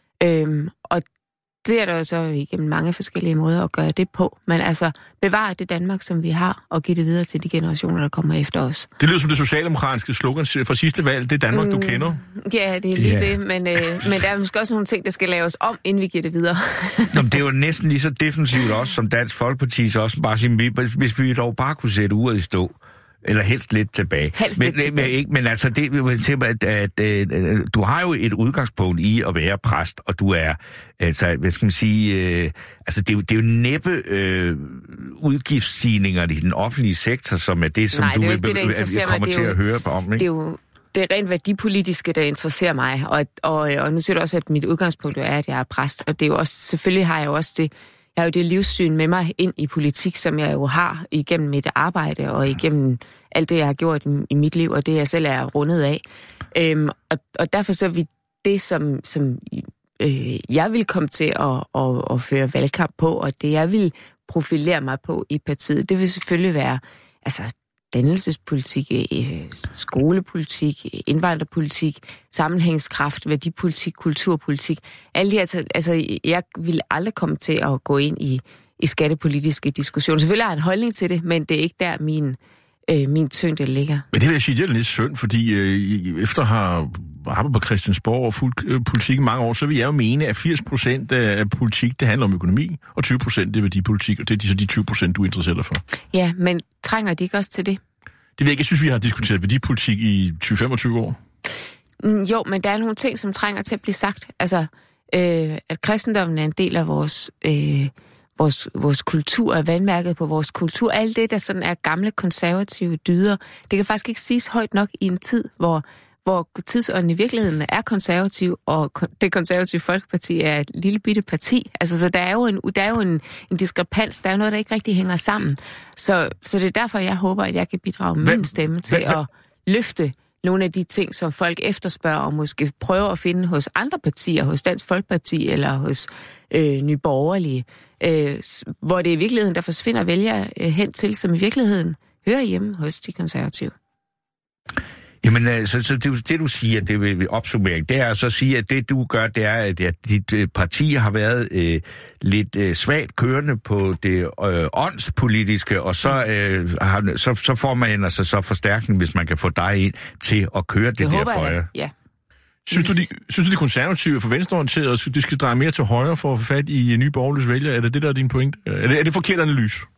Øhm, og det er der jo så igennem mange forskellige måder at gøre det på. Men altså bevare det Danmark, som vi har, og give det videre til de generationer, der kommer efter os. Det lyder som det socialdemokratiske slogan fra sidste valg, det er Danmark, mm, du kender. Ja, det er lige yeah. det, men, øh, men der er måske også nogle ting, der skal laves om, inden vi giver det videre. Nå, det er jo næsten lige så defensivt også, som Dansk Folkeparti, så også bare sige, hvis vi dog bare kunne sætte uret i stå. Eller helst lidt tilbage. Helst men, lidt tilbage. Men, ikke, men altså, det, at, at, at, at, du har jo et udgangspunkt i at være præst, og du er, altså, hvad skal man sige, øh, altså, det er, jo, det er jo næppe øh, udgiftsstigninger i den offentlige sektor, som er det, som Nej, du det er vil, det, vil, kommer til jo, at høre på om, ikke? Det er jo det er rent værdipolitiske, der interesserer mig, og, og, og nu siger du også, at mit udgangspunkt er, at jeg er præst, og det er jo også, selvfølgelig har jeg jo også det, jeg har jo det livssyn med mig ind i politik, som jeg jo har igennem mit arbejde og igennem alt det, jeg har gjort i, i mit liv, og det, jeg selv er rundet af. Øhm, og, og derfor så er vi det, som, som øh, jeg vil komme til at, at, at føre valgkamp på, og det, jeg vil profilere mig på i partiet, det vil selvfølgelig være altså, dannelsespolitik, øh, skolepolitik, indvandrerpolitik, sammenhængskraft, værdipolitik, kulturpolitik. Alle de her, altså, jeg vil aldrig komme til at gå ind i, i skattepolitiske diskussioner. Selvfølgelig har jeg en holdning til det, men det er ikke der, min, øh, min tyngde ligger. Men det vil jeg sige, det er lidt synd, fordi øh, efter at have arbejdet på Christiansborg og fulgt øh, politik i mange år, så vil jeg jo mene, at firs procent af politik, det handler om økonomi, og tyve procent det er værdipolitik, og det er så de tyve procent, du interesserer dig for. Ja, men trænger de ikke også til det? Det ved jeg ikke. Jeg synes, vi har diskuteret værdipolitik i tyve til femogtyve år. Mm, jo, men der er nogle ting, som trænger til at blive sagt. Altså, øh, at kristendommen er en del af vores... Øh, Vores, vores kultur er vandmærket på vores kultur. Alt det, der sådan er gamle konservative dyder, det kan faktisk ikke siges højt nok i en tid, hvor, hvor tidsånden i virkeligheden er konservativ, og det konservative Folkeparti er et lille bitte parti. Altså, så der er jo en, der er jo en, en diskrepans, der er noget, der ikke rigtig hænger sammen. Så, så det er derfor, jeg håber, at jeg kan bidrage min stemme til at løfte nogle af de ting, som folk efterspørger, og måske prøver at finde hos andre partier, hos Dansk Folkeparti eller hos øh, Nye Borgerlige, øh, hvor det i virkeligheden, der forsvinder vælger øh, hen til, som i virkeligheden hører hjemme hos de konservative. Jamen, så, så det, det du siger, det vil opsummering, det er så at sige, at det du gør, det er, at, at dit øh, parti har været øh, lidt øh, svagt kørende på det øh, åndspolitiske, og så, øh, har, så, så får man altså så forstærkning, hvis man kan få dig ind til at køre det, det der for jer. Ja. Synes du, de, synes du, de konservative for venstreorienterede, at de skal dreje mere til højre for at få fat i Nye Borgerliges vælgere? Er det det, der er din point? Er det, er det forkert analyse?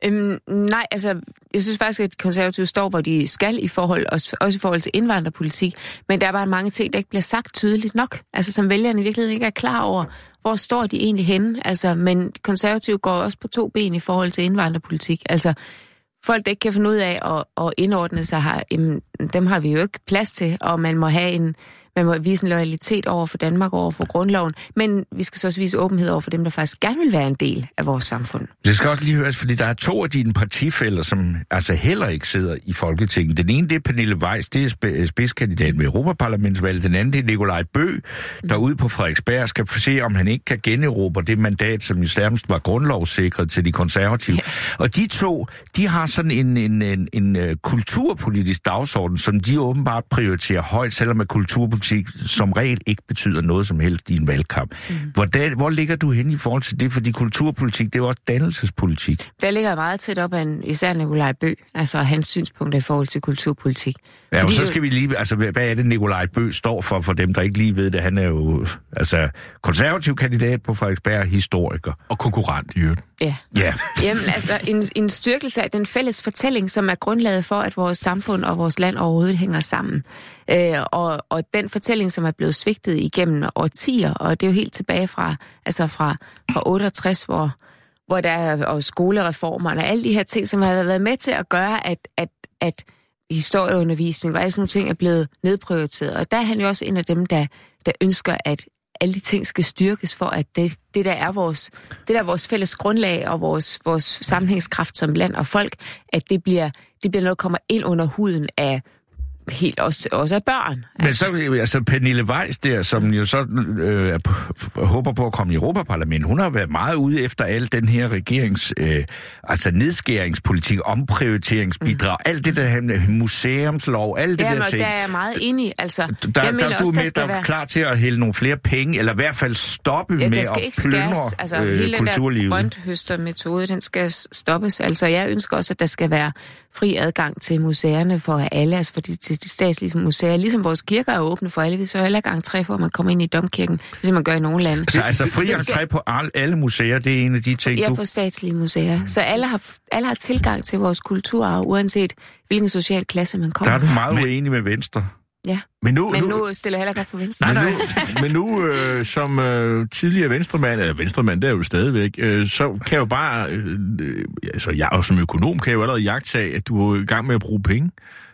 Øhm, nej, altså, jeg synes faktisk, at de konservative står, hvor de skal, i forhold, også, også i forhold til indvandrerpolitik, men der er bare mange ting, der ikke bliver sagt tydeligt nok, altså som vælgerne i virkeligheden ikke er klar over, hvor står de egentlig henne, altså, men de konservative går også på to ben i forhold til indvandrerpolitik, altså, folk, der ikke kan finde ud af at, at indordne sig her, jamen, dem har vi jo ikke plads til, og man må have en Man må vise en loyalitet over for Danmark, over for grundloven, men vi skal så også vise åbenhed over for dem, der faktisk gerne vil være en del af vores samfund. Det skal også lige høres, fordi der er to af dine partifæller, som altså heller ikke sidder i Folketinget. Den ene, det er Pernille Weiss, det er sp- spidskandidat ved Europaparlamentsvalget. Den anden, det er Nikolaj Bø, der ude på Frederiksberg skal se, om han ikke kan generobre det mandat, som jo nærmest var grundlovssikret til de konservative. Ja. Og de to, de har sådan en, en, en, en, en kulturpolitisk dagsorden, som de åbenbart prioriterer højt, selvom at kulturpolitik som regel ikke betyder noget som helst i en valgkamp. Mm. Hvor, hvor ligger du hen i forhold til det? Fordi kulturpolitik, det er jo også dannelsespolitik. Der ligger meget tæt op af en, især Nikolaj Bø, altså hans synspunkter i forhold til kulturpolitik. Ja, og så skal vi lige, altså hvad er det Nikolaj Bø står for, for dem, der ikke lige ved det? Han er jo altså konservativ kandidat på Frederiksberg, historiker. Og konkurrent i øvrigt. Ja. Ja. Jamen altså en, en styrkelse af den fælles fortælling, som er grundlaget for, at vores samfund og vores land overhovedet hænger sammen. Øh, og, og den fortælling, som er blevet svigtet igennem årtier, og det er jo helt tilbage fra, altså fra, fra otteogtres, hvor, hvor der er og skolereformerne og alle de her ting, som har været med til at gøre, at, at, at historieundervisning og alle sådan nogle ting er blevet nedprioriteret. Og der er han jo også en af dem, der, der ønsker, at alle de ting skal styrkes for, at det, det der er vores, det der er vores fælles grundlag og vores, vores sammenhængskraft som land og folk, at det bliver, det bliver noget, der kommer ind under huden af helt også, også af børn. Men så, altså Pernille Weiss der, som jo så øh, håber på at komme i Europaparlamentet, hun har været meget ude efter al den her regerings, øh, altså nedskæringspolitik, omprioriteringsbidrag, mm. alt det der her museumslov, alt det ja, der ting. Der er jeg meget enig, altså. Der, der, jeg mener der er du også, med, der, der er være... klar til at hælde nogle flere penge, eller i hvert fald stoppe ja, med at plyndre altså, øh, hele kulturlivet. Den der grønthøstermetode, den skal stoppes. Altså, jeg ønsker også, at der skal være fri adgang til museerne for alle, altså for de, til de statslige museer. Ligesom vores kirker er åbne for alle, vi så heller ikke entré for, at man kommer ind i domkirken, ligesom man gør i nogle lande. Så altså fri entré på alle museer, det er en af de ting, ja, du... Ja, på statslige museer. Så alle har, alle har tilgang til vores kulturarv, uanset hvilken social klasse man kommer. Der er du meget men... uenig med Venstre. Ja, men nu, men nu, nu stiller jeg heller ikke op for Venstre. Nej, nej. Men nu, øh, som øh, tidligere venstremand, eller venstremand, der er jo stadigvæk, øh, så kan jeg jo bare, øh, altså jeg og som økonom, kan jeg jo allerede jagttage, at du er i gang med at bruge penge.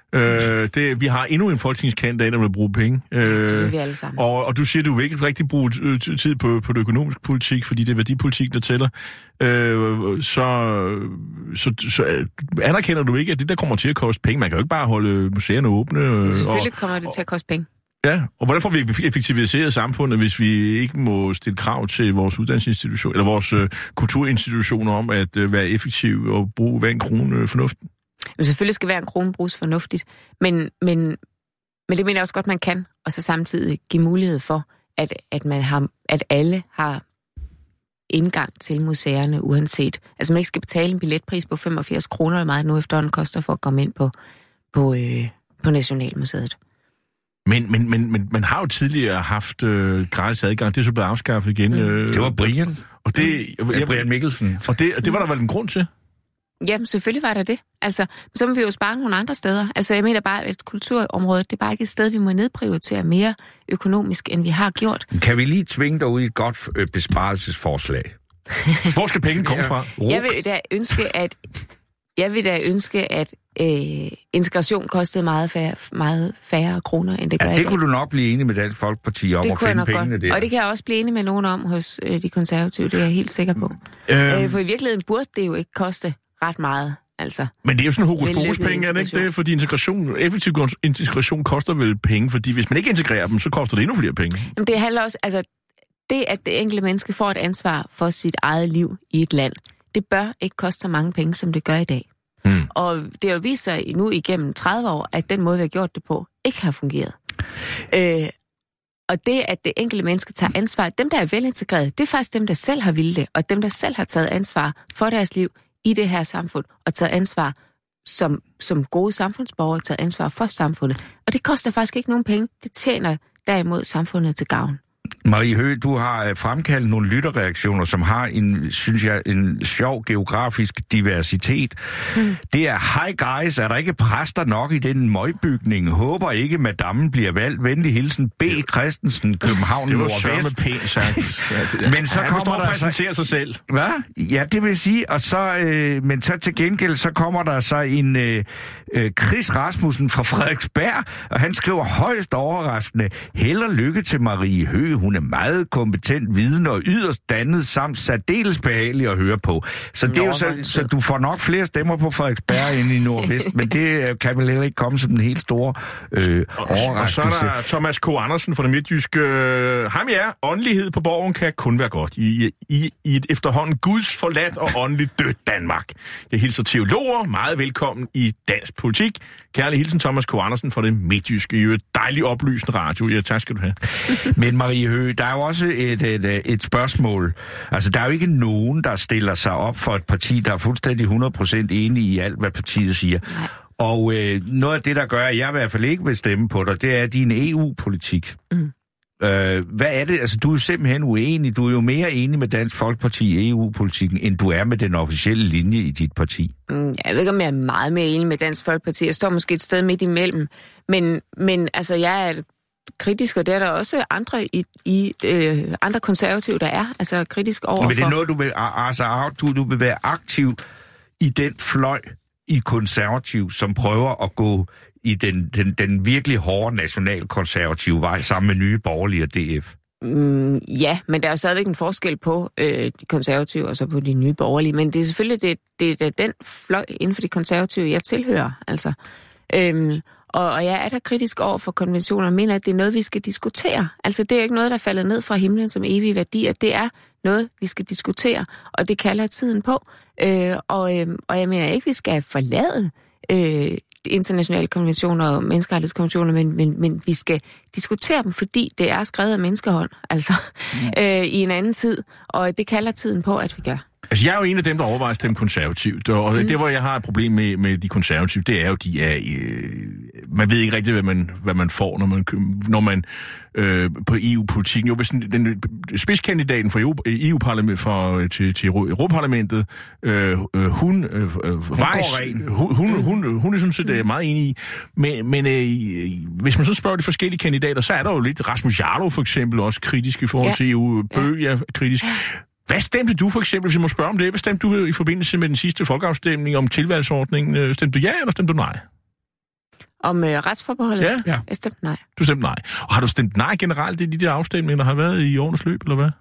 Øh, det, vi har endnu en folketingskandidat, der vil bruge penge. Øh, det er vi alle sammen. Og, og du siger, du vil ikke rigtig bruge tid på, på det økonomiske politik, fordi det er værdipolitik, der tæller. Øh, så, så, så anerkender du ikke, at det der kommer til at koste penge? Man kan jo ikke bare holde museerne åbne. Øh, Selvfølgelig og, kommer det til at koste penge. Ja, og hvordan får vi effektiviseret samfundet, hvis vi ikke må stille krav til vores uddannelsesinstitutioner, eller vores øh, kulturinstitutioner om at øh, være effektive og bruge hver en krone øh, fornuftigt? Men selvfølgelig skal hver en krone bruges fornuftigt, men, men, men det mener jeg også godt, man kan, og så samtidig give mulighed for, at, at, man har, at alle har indgang til museerne uanset. Altså man ikke skal betale en billetpris på femogfirs kroner, eller meget nu efterhånden koster for at komme ind på, på, øh, på Nationalmuseet. Men, men, men, men man har jo tidligere haft øh, gratis adgang, det er så blevet afskaffet igen. Mm. Øh, det var Brian. Og det, mm. ja, Brian Mikkelsen. Og det, og det var der vel en grund til? Jamen, selvfølgelig var der det. Altså, så må vi jo spare nogle andre steder. Altså, jeg mener bare, at kulturområdet, det er bare ikke et sted, vi må nedprioritere mere økonomisk, end vi har gjort. Kan vi lige tvinge dig ud i et godt øh, besparelsesforslag? Hvor skal pengene komme fra? Jeg vil da ønske, at, jeg vil da ønske, at øh, integration kostede meget færre, meget færre kroner, end det gør ja, i det dag. kunne du nok blive enig med Dansk Folkeparti om det at finde pengene godt. der. Og det kan jeg også blive enig med nogen om hos øh, de konservative, det er jeg helt sikker på. Øhm. Øh, for i virkeligheden burde det jo ikke koste ret meget. Altså, men det er jo sådan en hokus-pokus-penge, er det ikke det? Fordi integration, effektiv integration koster vel penge, fordi hvis man ikke integrerer dem, så koster det endnu flere penge. Jamen det handler også, altså det, at det enkelte menneske får et ansvar for sit eget liv i et land, det bør ikke koste så mange penge, som det gør i dag. Hmm. Og det har jo vist sig nu igennem tredive år, at den måde, vi har gjort det på, ikke har fungeret. Øh, og det, at det enkelte menneske tager ansvar, dem, der er velintegreret, det er faktisk dem, der selv har ville det, og dem, der selv har taget ansvar for deres liv i det her samfund, og taget ansvar som, som gode samfundsborgere, taget ansvar for samfundet. Og det koster faktisk ikke nogen penge. Det tjener derimod samfundet til gavn. Marie Høgh, du har fremkaldt nogle lytterreaktioner, som har en, synes jeg, en sjov geografisk diversitet. Mm. Det er, hi guys, er der ikke præster nok i den møgbygning? Håber ikke, madammen bliver valgt. Venlig hilsen, B. Christensen, København Nordvest. Det var sørme pænt sagt. Men så ja, kommer der præsentere sig selv. Hvad? Ja, det vil sige, og så, øh, men så til gengæld, så kommer der så en øh, øh, Chris Rasmussen fra Frederiksberg, og han skriver højst overraskende, held og lykke til Marie Høgh. Hun er meget kompetent, viden og yderst dannet, samt særdeles behagelig at høre på. Så det Nå, er jo så, så du får nok flere stemmer på Frederiksberg end i Nordvest, men det kan vel heller ikke komme som den helt store øh, overraskelse. Og så er der Thomas K. Andersen fra det midtjyske. Ham ja, åndelighed på borgen kan kun være godt. I, i, i et efterhånden Guds forladt og åndeligt dødt Danmark. Jeg hilser teologer meget velkommen i dansk politik. Kærlig hilsen Thomas K. Andersen fra det midtjyske. I et dejligt oplysende radio. Ja, tak skal du have. Men Marie Høgh, der er jo også et, et, et spørgsmål. Altså, der er jo ikke nogen, der stiller sig op for et parti, der er fuldstændig hundrede procent enige i alt, hvad partiet siger. Nej. Og øh, noget af det, der gør, at jeg i hvert fald ikke vil stemme på dig, det er din E U-politik. Mm. Øh, hvad er det? Altså, du er jo simpelthen uenig. Du er jo mere enig med Dansk Folkeparti i E U-politikken, end du er med den officielle linje i dit parti. Mm, jeg ved ikke, om jeg er meget mere enig med Dansk Folkeparti. Jeg står måske et sted midt imellem. Men, men altså, jeg er kritisk, og det er der også andre i, i øh, andre konservative, der er altså kritisk overfor. Men det er noget, du vil, altså, du, du vil være aktiv i den fløj i konservativ, som prøver at gå i den, den, den virkelig hårde nationalkonservative vej sammen med Nye Borgerlige og D F. Mm, ja, men der er jo stadigvæk en forskel på øh, de konservative og så på de Nye Borgerlige. Men det er selvfølgelig det, det, det er den fløj inden for de konservative, jeg tilhører. Altså. Øhm, Og, og jeg er da kritisk over for konventioner og mener, at det er noget, vi skal diskutere. Altså, det er ikke noget, der falder ned fra himlen som evige værdier. Det er noget, vi skal diskutere, og det kalder tiden på. Øh, og, øh, og jeg mener ikke, vi skal forlade øh, internationale konventioner og menneskerettighedskonventioner, men, men, men vi skal diskutere dem, fordi det er skrevet af menneskehånd, altså, ja. øh, i en anden tid. Og det kalder tiden på, at vi gør. Altså, jeg er jo en af dem, der overvejer at stemme konservativt, og mm. det, hvor jeg har et problem med, med de konservative, det er jo, de er... Øh, man ved ikke rigtigt, hvad man, hvad man får, når man, når man øh, på E U-politikken... Jo, hvis den, den spidskandidaten for E U-parlamentet for, til, til Europaparlamentet, øh, hun... Øh, Weiss, hun, hun, hun, hun er sådan set meget enig i. Men, men øh, hvis man så spørger de forskellige kandidater, så er der jo lidt... Rasmus Jarlov for eksempel også kritisk i forhold ja. til E U. Bøge er kritisk. Hvad stemte du for eksempel, hvis jeg må spørge om det? Hvad stemte du i forbindelse med den sidste folkeafstemning om tilvalgsordningen? Stemte du ja, eller stemte du nej? Om øh, retsforbeholdet? Ja. ja. Jeg stemte nej. Du stemte nej. Og har du stemt nej generelt i de der afstemninger, der har været i årenes løb, eller hvad?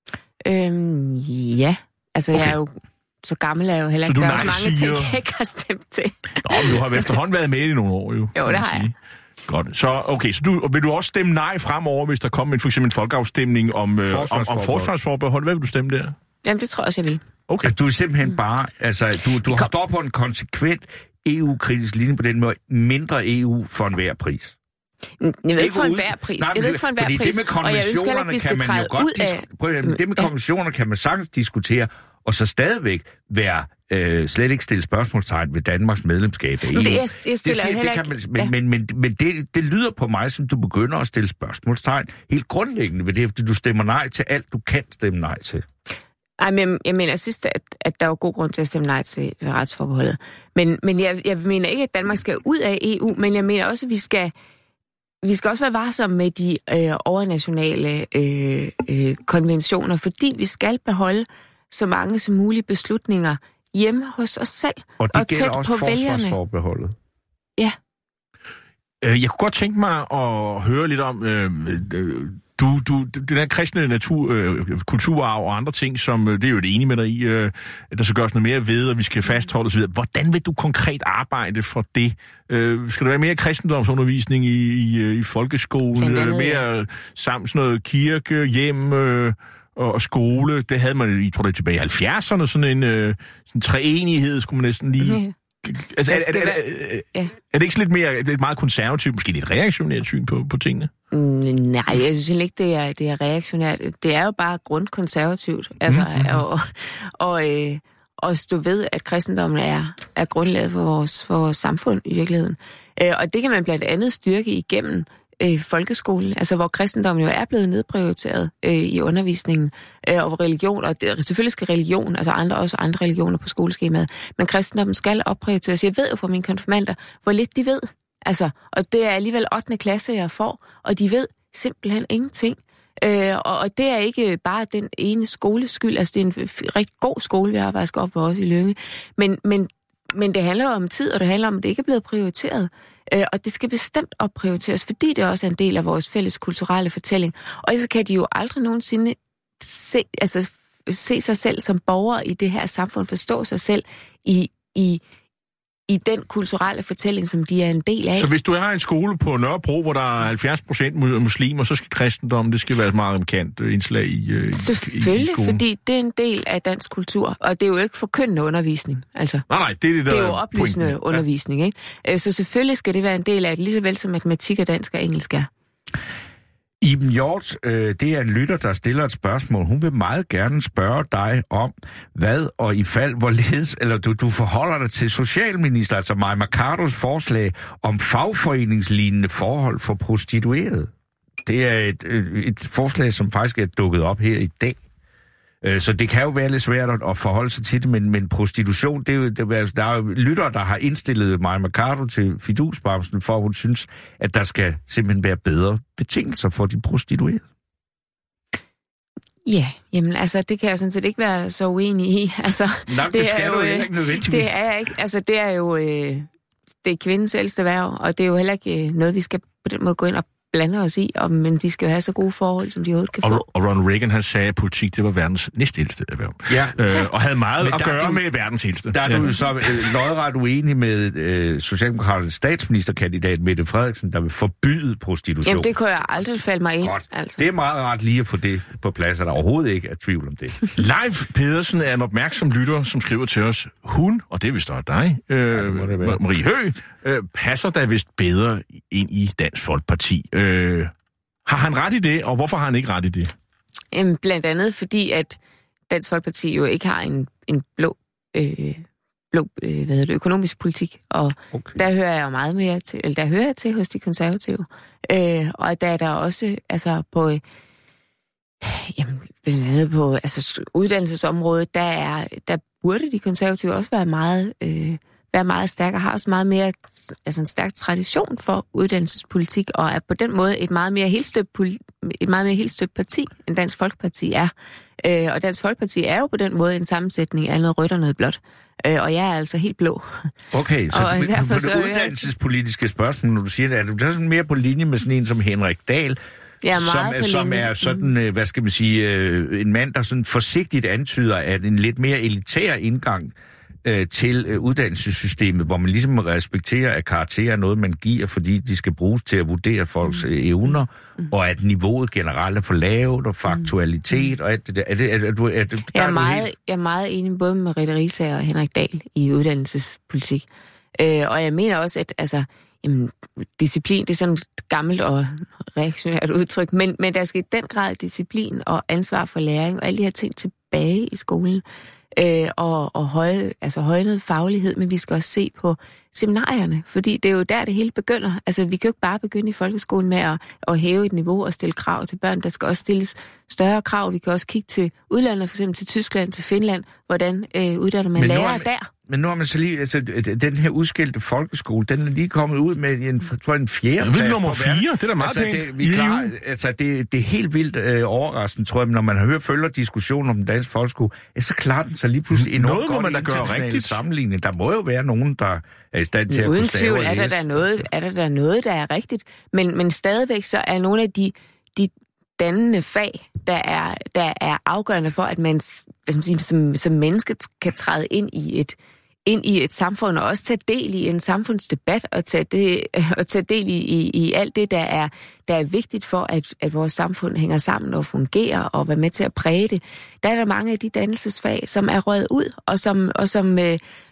Øhm, ja. Altså, okay. Jeg er jo... Så gammel er jeg jo heller ikke. Der er så mange siger... ting, jeg ikke har stemt til. Nå, men du har efterhånden været med i nogle år, jo. Jo, det har jeg. Godt. Så, okay, så du, vil du også stemme nej fremover, hvis der kommer en, for eksempel en folkeafstemning om, øh, om, om forsvarsforbehold? Hvad vil du stemme der? Jamen, det tror jeg også, jeg vil. Okay. Altså, du er simpelthen bare... Altså, du, du har stået på en konsekvent E U-kritisk linje på den måde. Mindre E U for enhver pris. Jeg ved ikke for enhver pris. Nej, jeg ved ikke for enhver pris. Fordi det med konventionerne kan man jo godt... Dis- Prøv, det med konventioner kan man sagtens diskutere, og så stadigvæk være øh, slet ikke stille spørgsmålstegn ved Danmarks medlemskab af E U. Det, jeg, jeg det, siger, det kan man, men, ja. men, men, men det, det lyder på mig, som du begynder at stille spørgsmålstegn helt grundlæggende ved det, fordi du stemmer nej til alt, du kan stemme nej til. Ej, men jeg mener sidst, at, at der var god grund til at stemme nej til, til retsforbeholdet. Men, men jeg, jeg mener ikke, at Danmark skal ud af E U, men jeg mener også, at vi skal... Vi skal også være varsomme med de øh, overnationale øh, øh, konventioner, fordi vi skal beholde så mange som mulige beslutninger hjemme hos os selv. Og det og gælder tæt også på forsvarsforbeholdet. Ja. Jeg kunne godt tænke mig at høre lidt om... Øh, øh, Du, du, den der kristne natur, øh, kulturarv og andre ting, som øh, det er jo det enige med dig i, øh, der skal gøres noget mere ved, og vi skal fastholde osv. Hvordan vil du konkret arbejde for det? Øh, skal der være mere kristendomsundervisning i, i, i folkeskolen? Øh, mere sammen sådan noget kirke, hjem øh, og, og skole? Det havde man, jeg tror det er tilbage i halvfjerdserne, sådan en øh, sådan treenighed, skulle man næsten lige... Okay. Altså, er, er, er, er, er, er det ikke lidt mere, lidt meget konservativt, måske lidt reaktionært syn på, på tingene? Mm, nej, jeg synes ikke, det er, det er reaktionært. Det er jo bare grundkonservativt. Altså, mm-hmm. og, og, øh, og stå ved, at kristendommen er, er grundlaget for vores, for vores samfund i virkeligheden. Øh, og det kan man blandt andet styrke igennem øh, folkeskolen, altså hvor kristendommen jo er blevet nedprioriteret øh, i undervisningen, øh, og hvor religion, og det, selvfølgelig skal religion, altså andre, også andre religioner på skoleskemaet, men kristendommen skal opprioriteres. Jeg ved jo fra mine konfirmander, hvor lidt de ved, altså, og det er alligevel ottende klasse, jeg får, og de ved simpelthen ingenting. Øh, og, og det er ikke bare den ene skoles skyld, altså det er en f- rigtig god skole, vi har faktisk op på os i Lynge, men, men, men det handler om tid, og det handler om, at det ikke er blevet prioriteret. Øh, og det skal bestemt opprioriteres, fordi det også er en del af vores fælles kulturelle fortælling. Og så kan de jo aldrig nogensinde se, altså, se sig selv som borgere i det her samfund, forstå sig selv i, i, i den kulturelle fortælling, som de er en del af. Så hvis du har en skole på Nørrebro, hvor der er halvfjerds procent muslimer, så skal kristendommen, det skal være et meget markant indslag i, øh, selvfølgelig, i skolen. Fordi det er en del af dansk kultur, og det er jo ikke forkyndende undervisning. Altså. Nej, nej, det er det, der det er jo oplysende pointen. undervisning, ikke? Så selvfølgelig skal det være en del af det, lige så vel som matematik og dansk og engelsk er. Iben Hjort, øh, det er en lytter, der stiller et spørgsmål. Hun vil meget gerne spørge dig om, hvad og i fald hvorledes, eller du, du forholder dig til socialminister, altså Mai Mercados forslag om fagforeningslignende forhold for prostituerede. Det er et, et forslag, som faktisk er dukket op her i dag. Så det kan jo være lidt svært at forholde sig til det, men, men prostitution, det er jo, det, der er jo lyttere, der har indstillet Mai Mercado til fidusbamsen, for at hun synes, at der skal simpelthen være bedre betingelser for de prostituerede. Ja, jamen altså, det kan jeg sådan set ikke være så uenig i. Altså, Nå, det, det skal du jo ikke nødvendigvis. Det er jeg ikke. Altså, det er jo øh, det er kvindens ældste erhverv, og det er jo heller ikke øh, noget, vi skal på den måde gå ind og blande os i, og, men de skal jo have så gode forhold, som de overhovedet kan og, få. Og Ronald Reagan, han sagde, at politik, det var verdens næstældste erhverv. Ja. Øh, og havde meget at gøre du, med verdens ældste. Der er ja. Du så øh, lodret uenig med øh, Socialdemokraternes statsministerkandidat Mette Frederiksen, der vil forbyde prostitution. Jamen, det kunne jeg aldrig falde mig ind. Altså. Det er meget rart lige at få det på plads, at der overhovedet ikke er tvivl om det. Leif Pedersen er en opmærksom lytter, som skriver til os, hun, og det er vist også dig, øh, ja, Marie Høgh, øh, passer da vist bedre ind i Dansk Folkeparti. Øh, har han ret i det, og hvorfor har han ikke ret i det? Jamen, blandt andet fordi, at Dansk Folkeparti jo ikke har en, en blå, øh, blå øh, hvad hedder det, økonomisk politik, og okay. der hører jeg meget mere til, eller der hører jeg til hos de konservative. Øh, og der er der også, altså på, øh, jamen, blandt andet på altså, uddannelsesområdet, der, er, der burde de konservative også være meget... Øh, være meget stærk og har også meget mere, altså en stærk tradition for uddannelsespolitik, og er på den måde et meget mere helstøbt, et meget mere helstøbt parti, end Dansk Folkeparti er. Øh, og Dansk Folkeparti er jo på den måde en sammensætning af noget rødt og noget blåt. Øh, og jeg er altså helt blå. Okay, så og du, på det uddannelsespolitiske spørgsmål, når du siger det, er du sådan mere på linje med sådan en som Henrik Dahl, ja, som, som er sådan, hvad skal man sige, en mand, der sådan forsigtigt antyder, at en lidt mere elitær indgang til uddannelsessystemet, hvor man ligesom respekterer, at karakterer er noget, man giver, fordi de skal bruges til at vurdere folks mm. evner, mm. og at niveauet generelt er for lavt, og faktualitet, mm. og alt det der. Er det, er, er, er, er, jeg, er meget, jeg er meget enig både med Rita Riisager og Henrik Dahl i uddannelsespolitik. Øh, og jeg mener også, at altså, jamen, disciplin, det er sådan et gammelt og reaktionært udtryk, men, men der skal i den grad disciplin og ansvar for læring, og alle de her ting tilbage i skolen. Øh, og, og høje, altså højnet faglighed, men vi skal også se på seminarierne, fordi det er jo der, det hele begynder. Altså, vi kan jo ikke bare begynde i folkeskolen med at, at hæve et niveau og stille krav til børn. Der skal også stilles større krav. Vi kan også kigge til udlandet, for eksempel til Tyskland, til Finland. Hvordan øh, uddanner man lærere man, der? Men nu har man så lige, altså, den her udskilte folkeskole, den er lige kommet ud med en, tror jeg, en fjerde plads. Ja, nummer fire, det er da meget altså, det, vi er klar, altså, det, det er helt vildt øh, overraskende, tror jeg, når man hører, følger diskussionen om den danske folkeskole, ja, så klarer den så lige pludselig enormt noget, godt man da gøre rigtigt sammenligning. Der må jo være nogen, der er i stand til at uden kunne stave tvivl er der, der noget, er der der noget, der er rigtigt, men, men stadigvæk så er nogle af de, de dannende fag, der er, der er afgørende for, at man, hvad skal man sige, som, som menneske kan træde ind i et ind i et samfund, og også tage del i en samfundsdebat, og tage, det, og tage del i, i, i alt det, der er, der er vigtigt for, at, at vores samfund hænger sammen og fungerer, og være med til at præge det. Der er der mange af de dannelsesfag, som er røget ud, og som, og som, øh,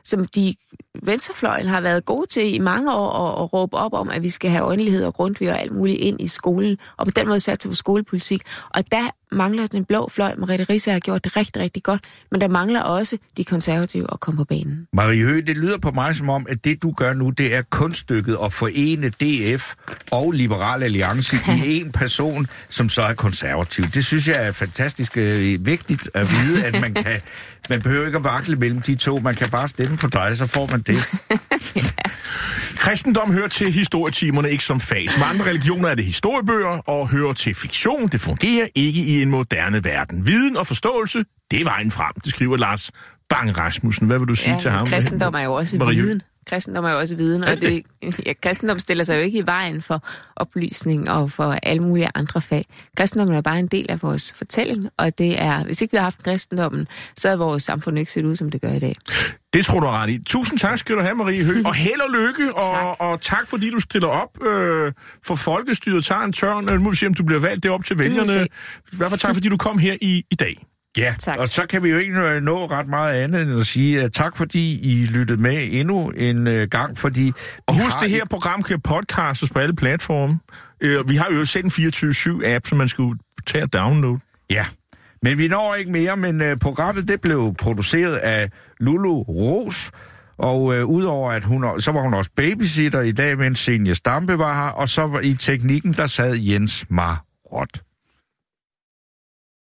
som de venstrefløjen har været gode til i mange år at, at råbe op om, at vi skal have åndelighed og Grundtvig og alt muligt ind i skolen, og på den måde satse på skolepolitik. Og der mangler den blå fløj. Merete Riisager har gjort det rigtig, rigtig godt, men der mangler også de konservative at komme på banen. Marie Høgh, det lyder på mig som om, at det du gør nu, det er kunststykket at forene D F og Liberal Alliance i en person, som så er konservativ. Det synes jeg er fantastisk øh, vigtigt at vide, at man kan, man behøver ikke at vakle mellem de to, man kan bare stemme på dig, så får man det. Ja. Kristendom hører til historietimerne ikke som fag. Som andre religioner er det historiebøger og hører til fiktion. Det fungerer ikke i en moderne verden. Viden og forståelse, det er vejen frem, det skriver Lars Bang Rasmussen. Hvad vil du sige ja, til ham? Kristendom er jo også Marie. Viden. Kristendom er jo også viden, og det, ja, kristendom stiller sig jo ikke i vejen for oplysning og for alle mulige andre fag. Kristendommen er bare en del af vores fortælling, og det er, hvis ikke vi havde haft kristendommen, så er vores samfund ikke set ud, som det gør i dag. Det tror du ret i. Tusind tak skal du have, Marie Høgh, og held og lykke, og, og tak fordi du stiller op øh, for folkestyret, tager en tørn. Nu må vi se, om du bliver valgt, det er op til vælgerne. I hvert fald tak, fordi du kom her i, i dag. Ja, tak. Og så kan vi jo ikke nå ret meget andet end at sige uh, tak, fordi I lyttede med endnu en uh, gang, fordi... Og husk, det her program kan podcastes på alle platforme. Uh, vi har jo selv en fireogtyve syv app, som man skal tage og downloade. Ja, men vi når ikke mere, men uh, programmet det blev produceret af Lulu Ros, og uh, udover at hun, så var hun også babysitter i dag, mens Senja Stampe var her, og så var i teknikken, der sad Jens Marot.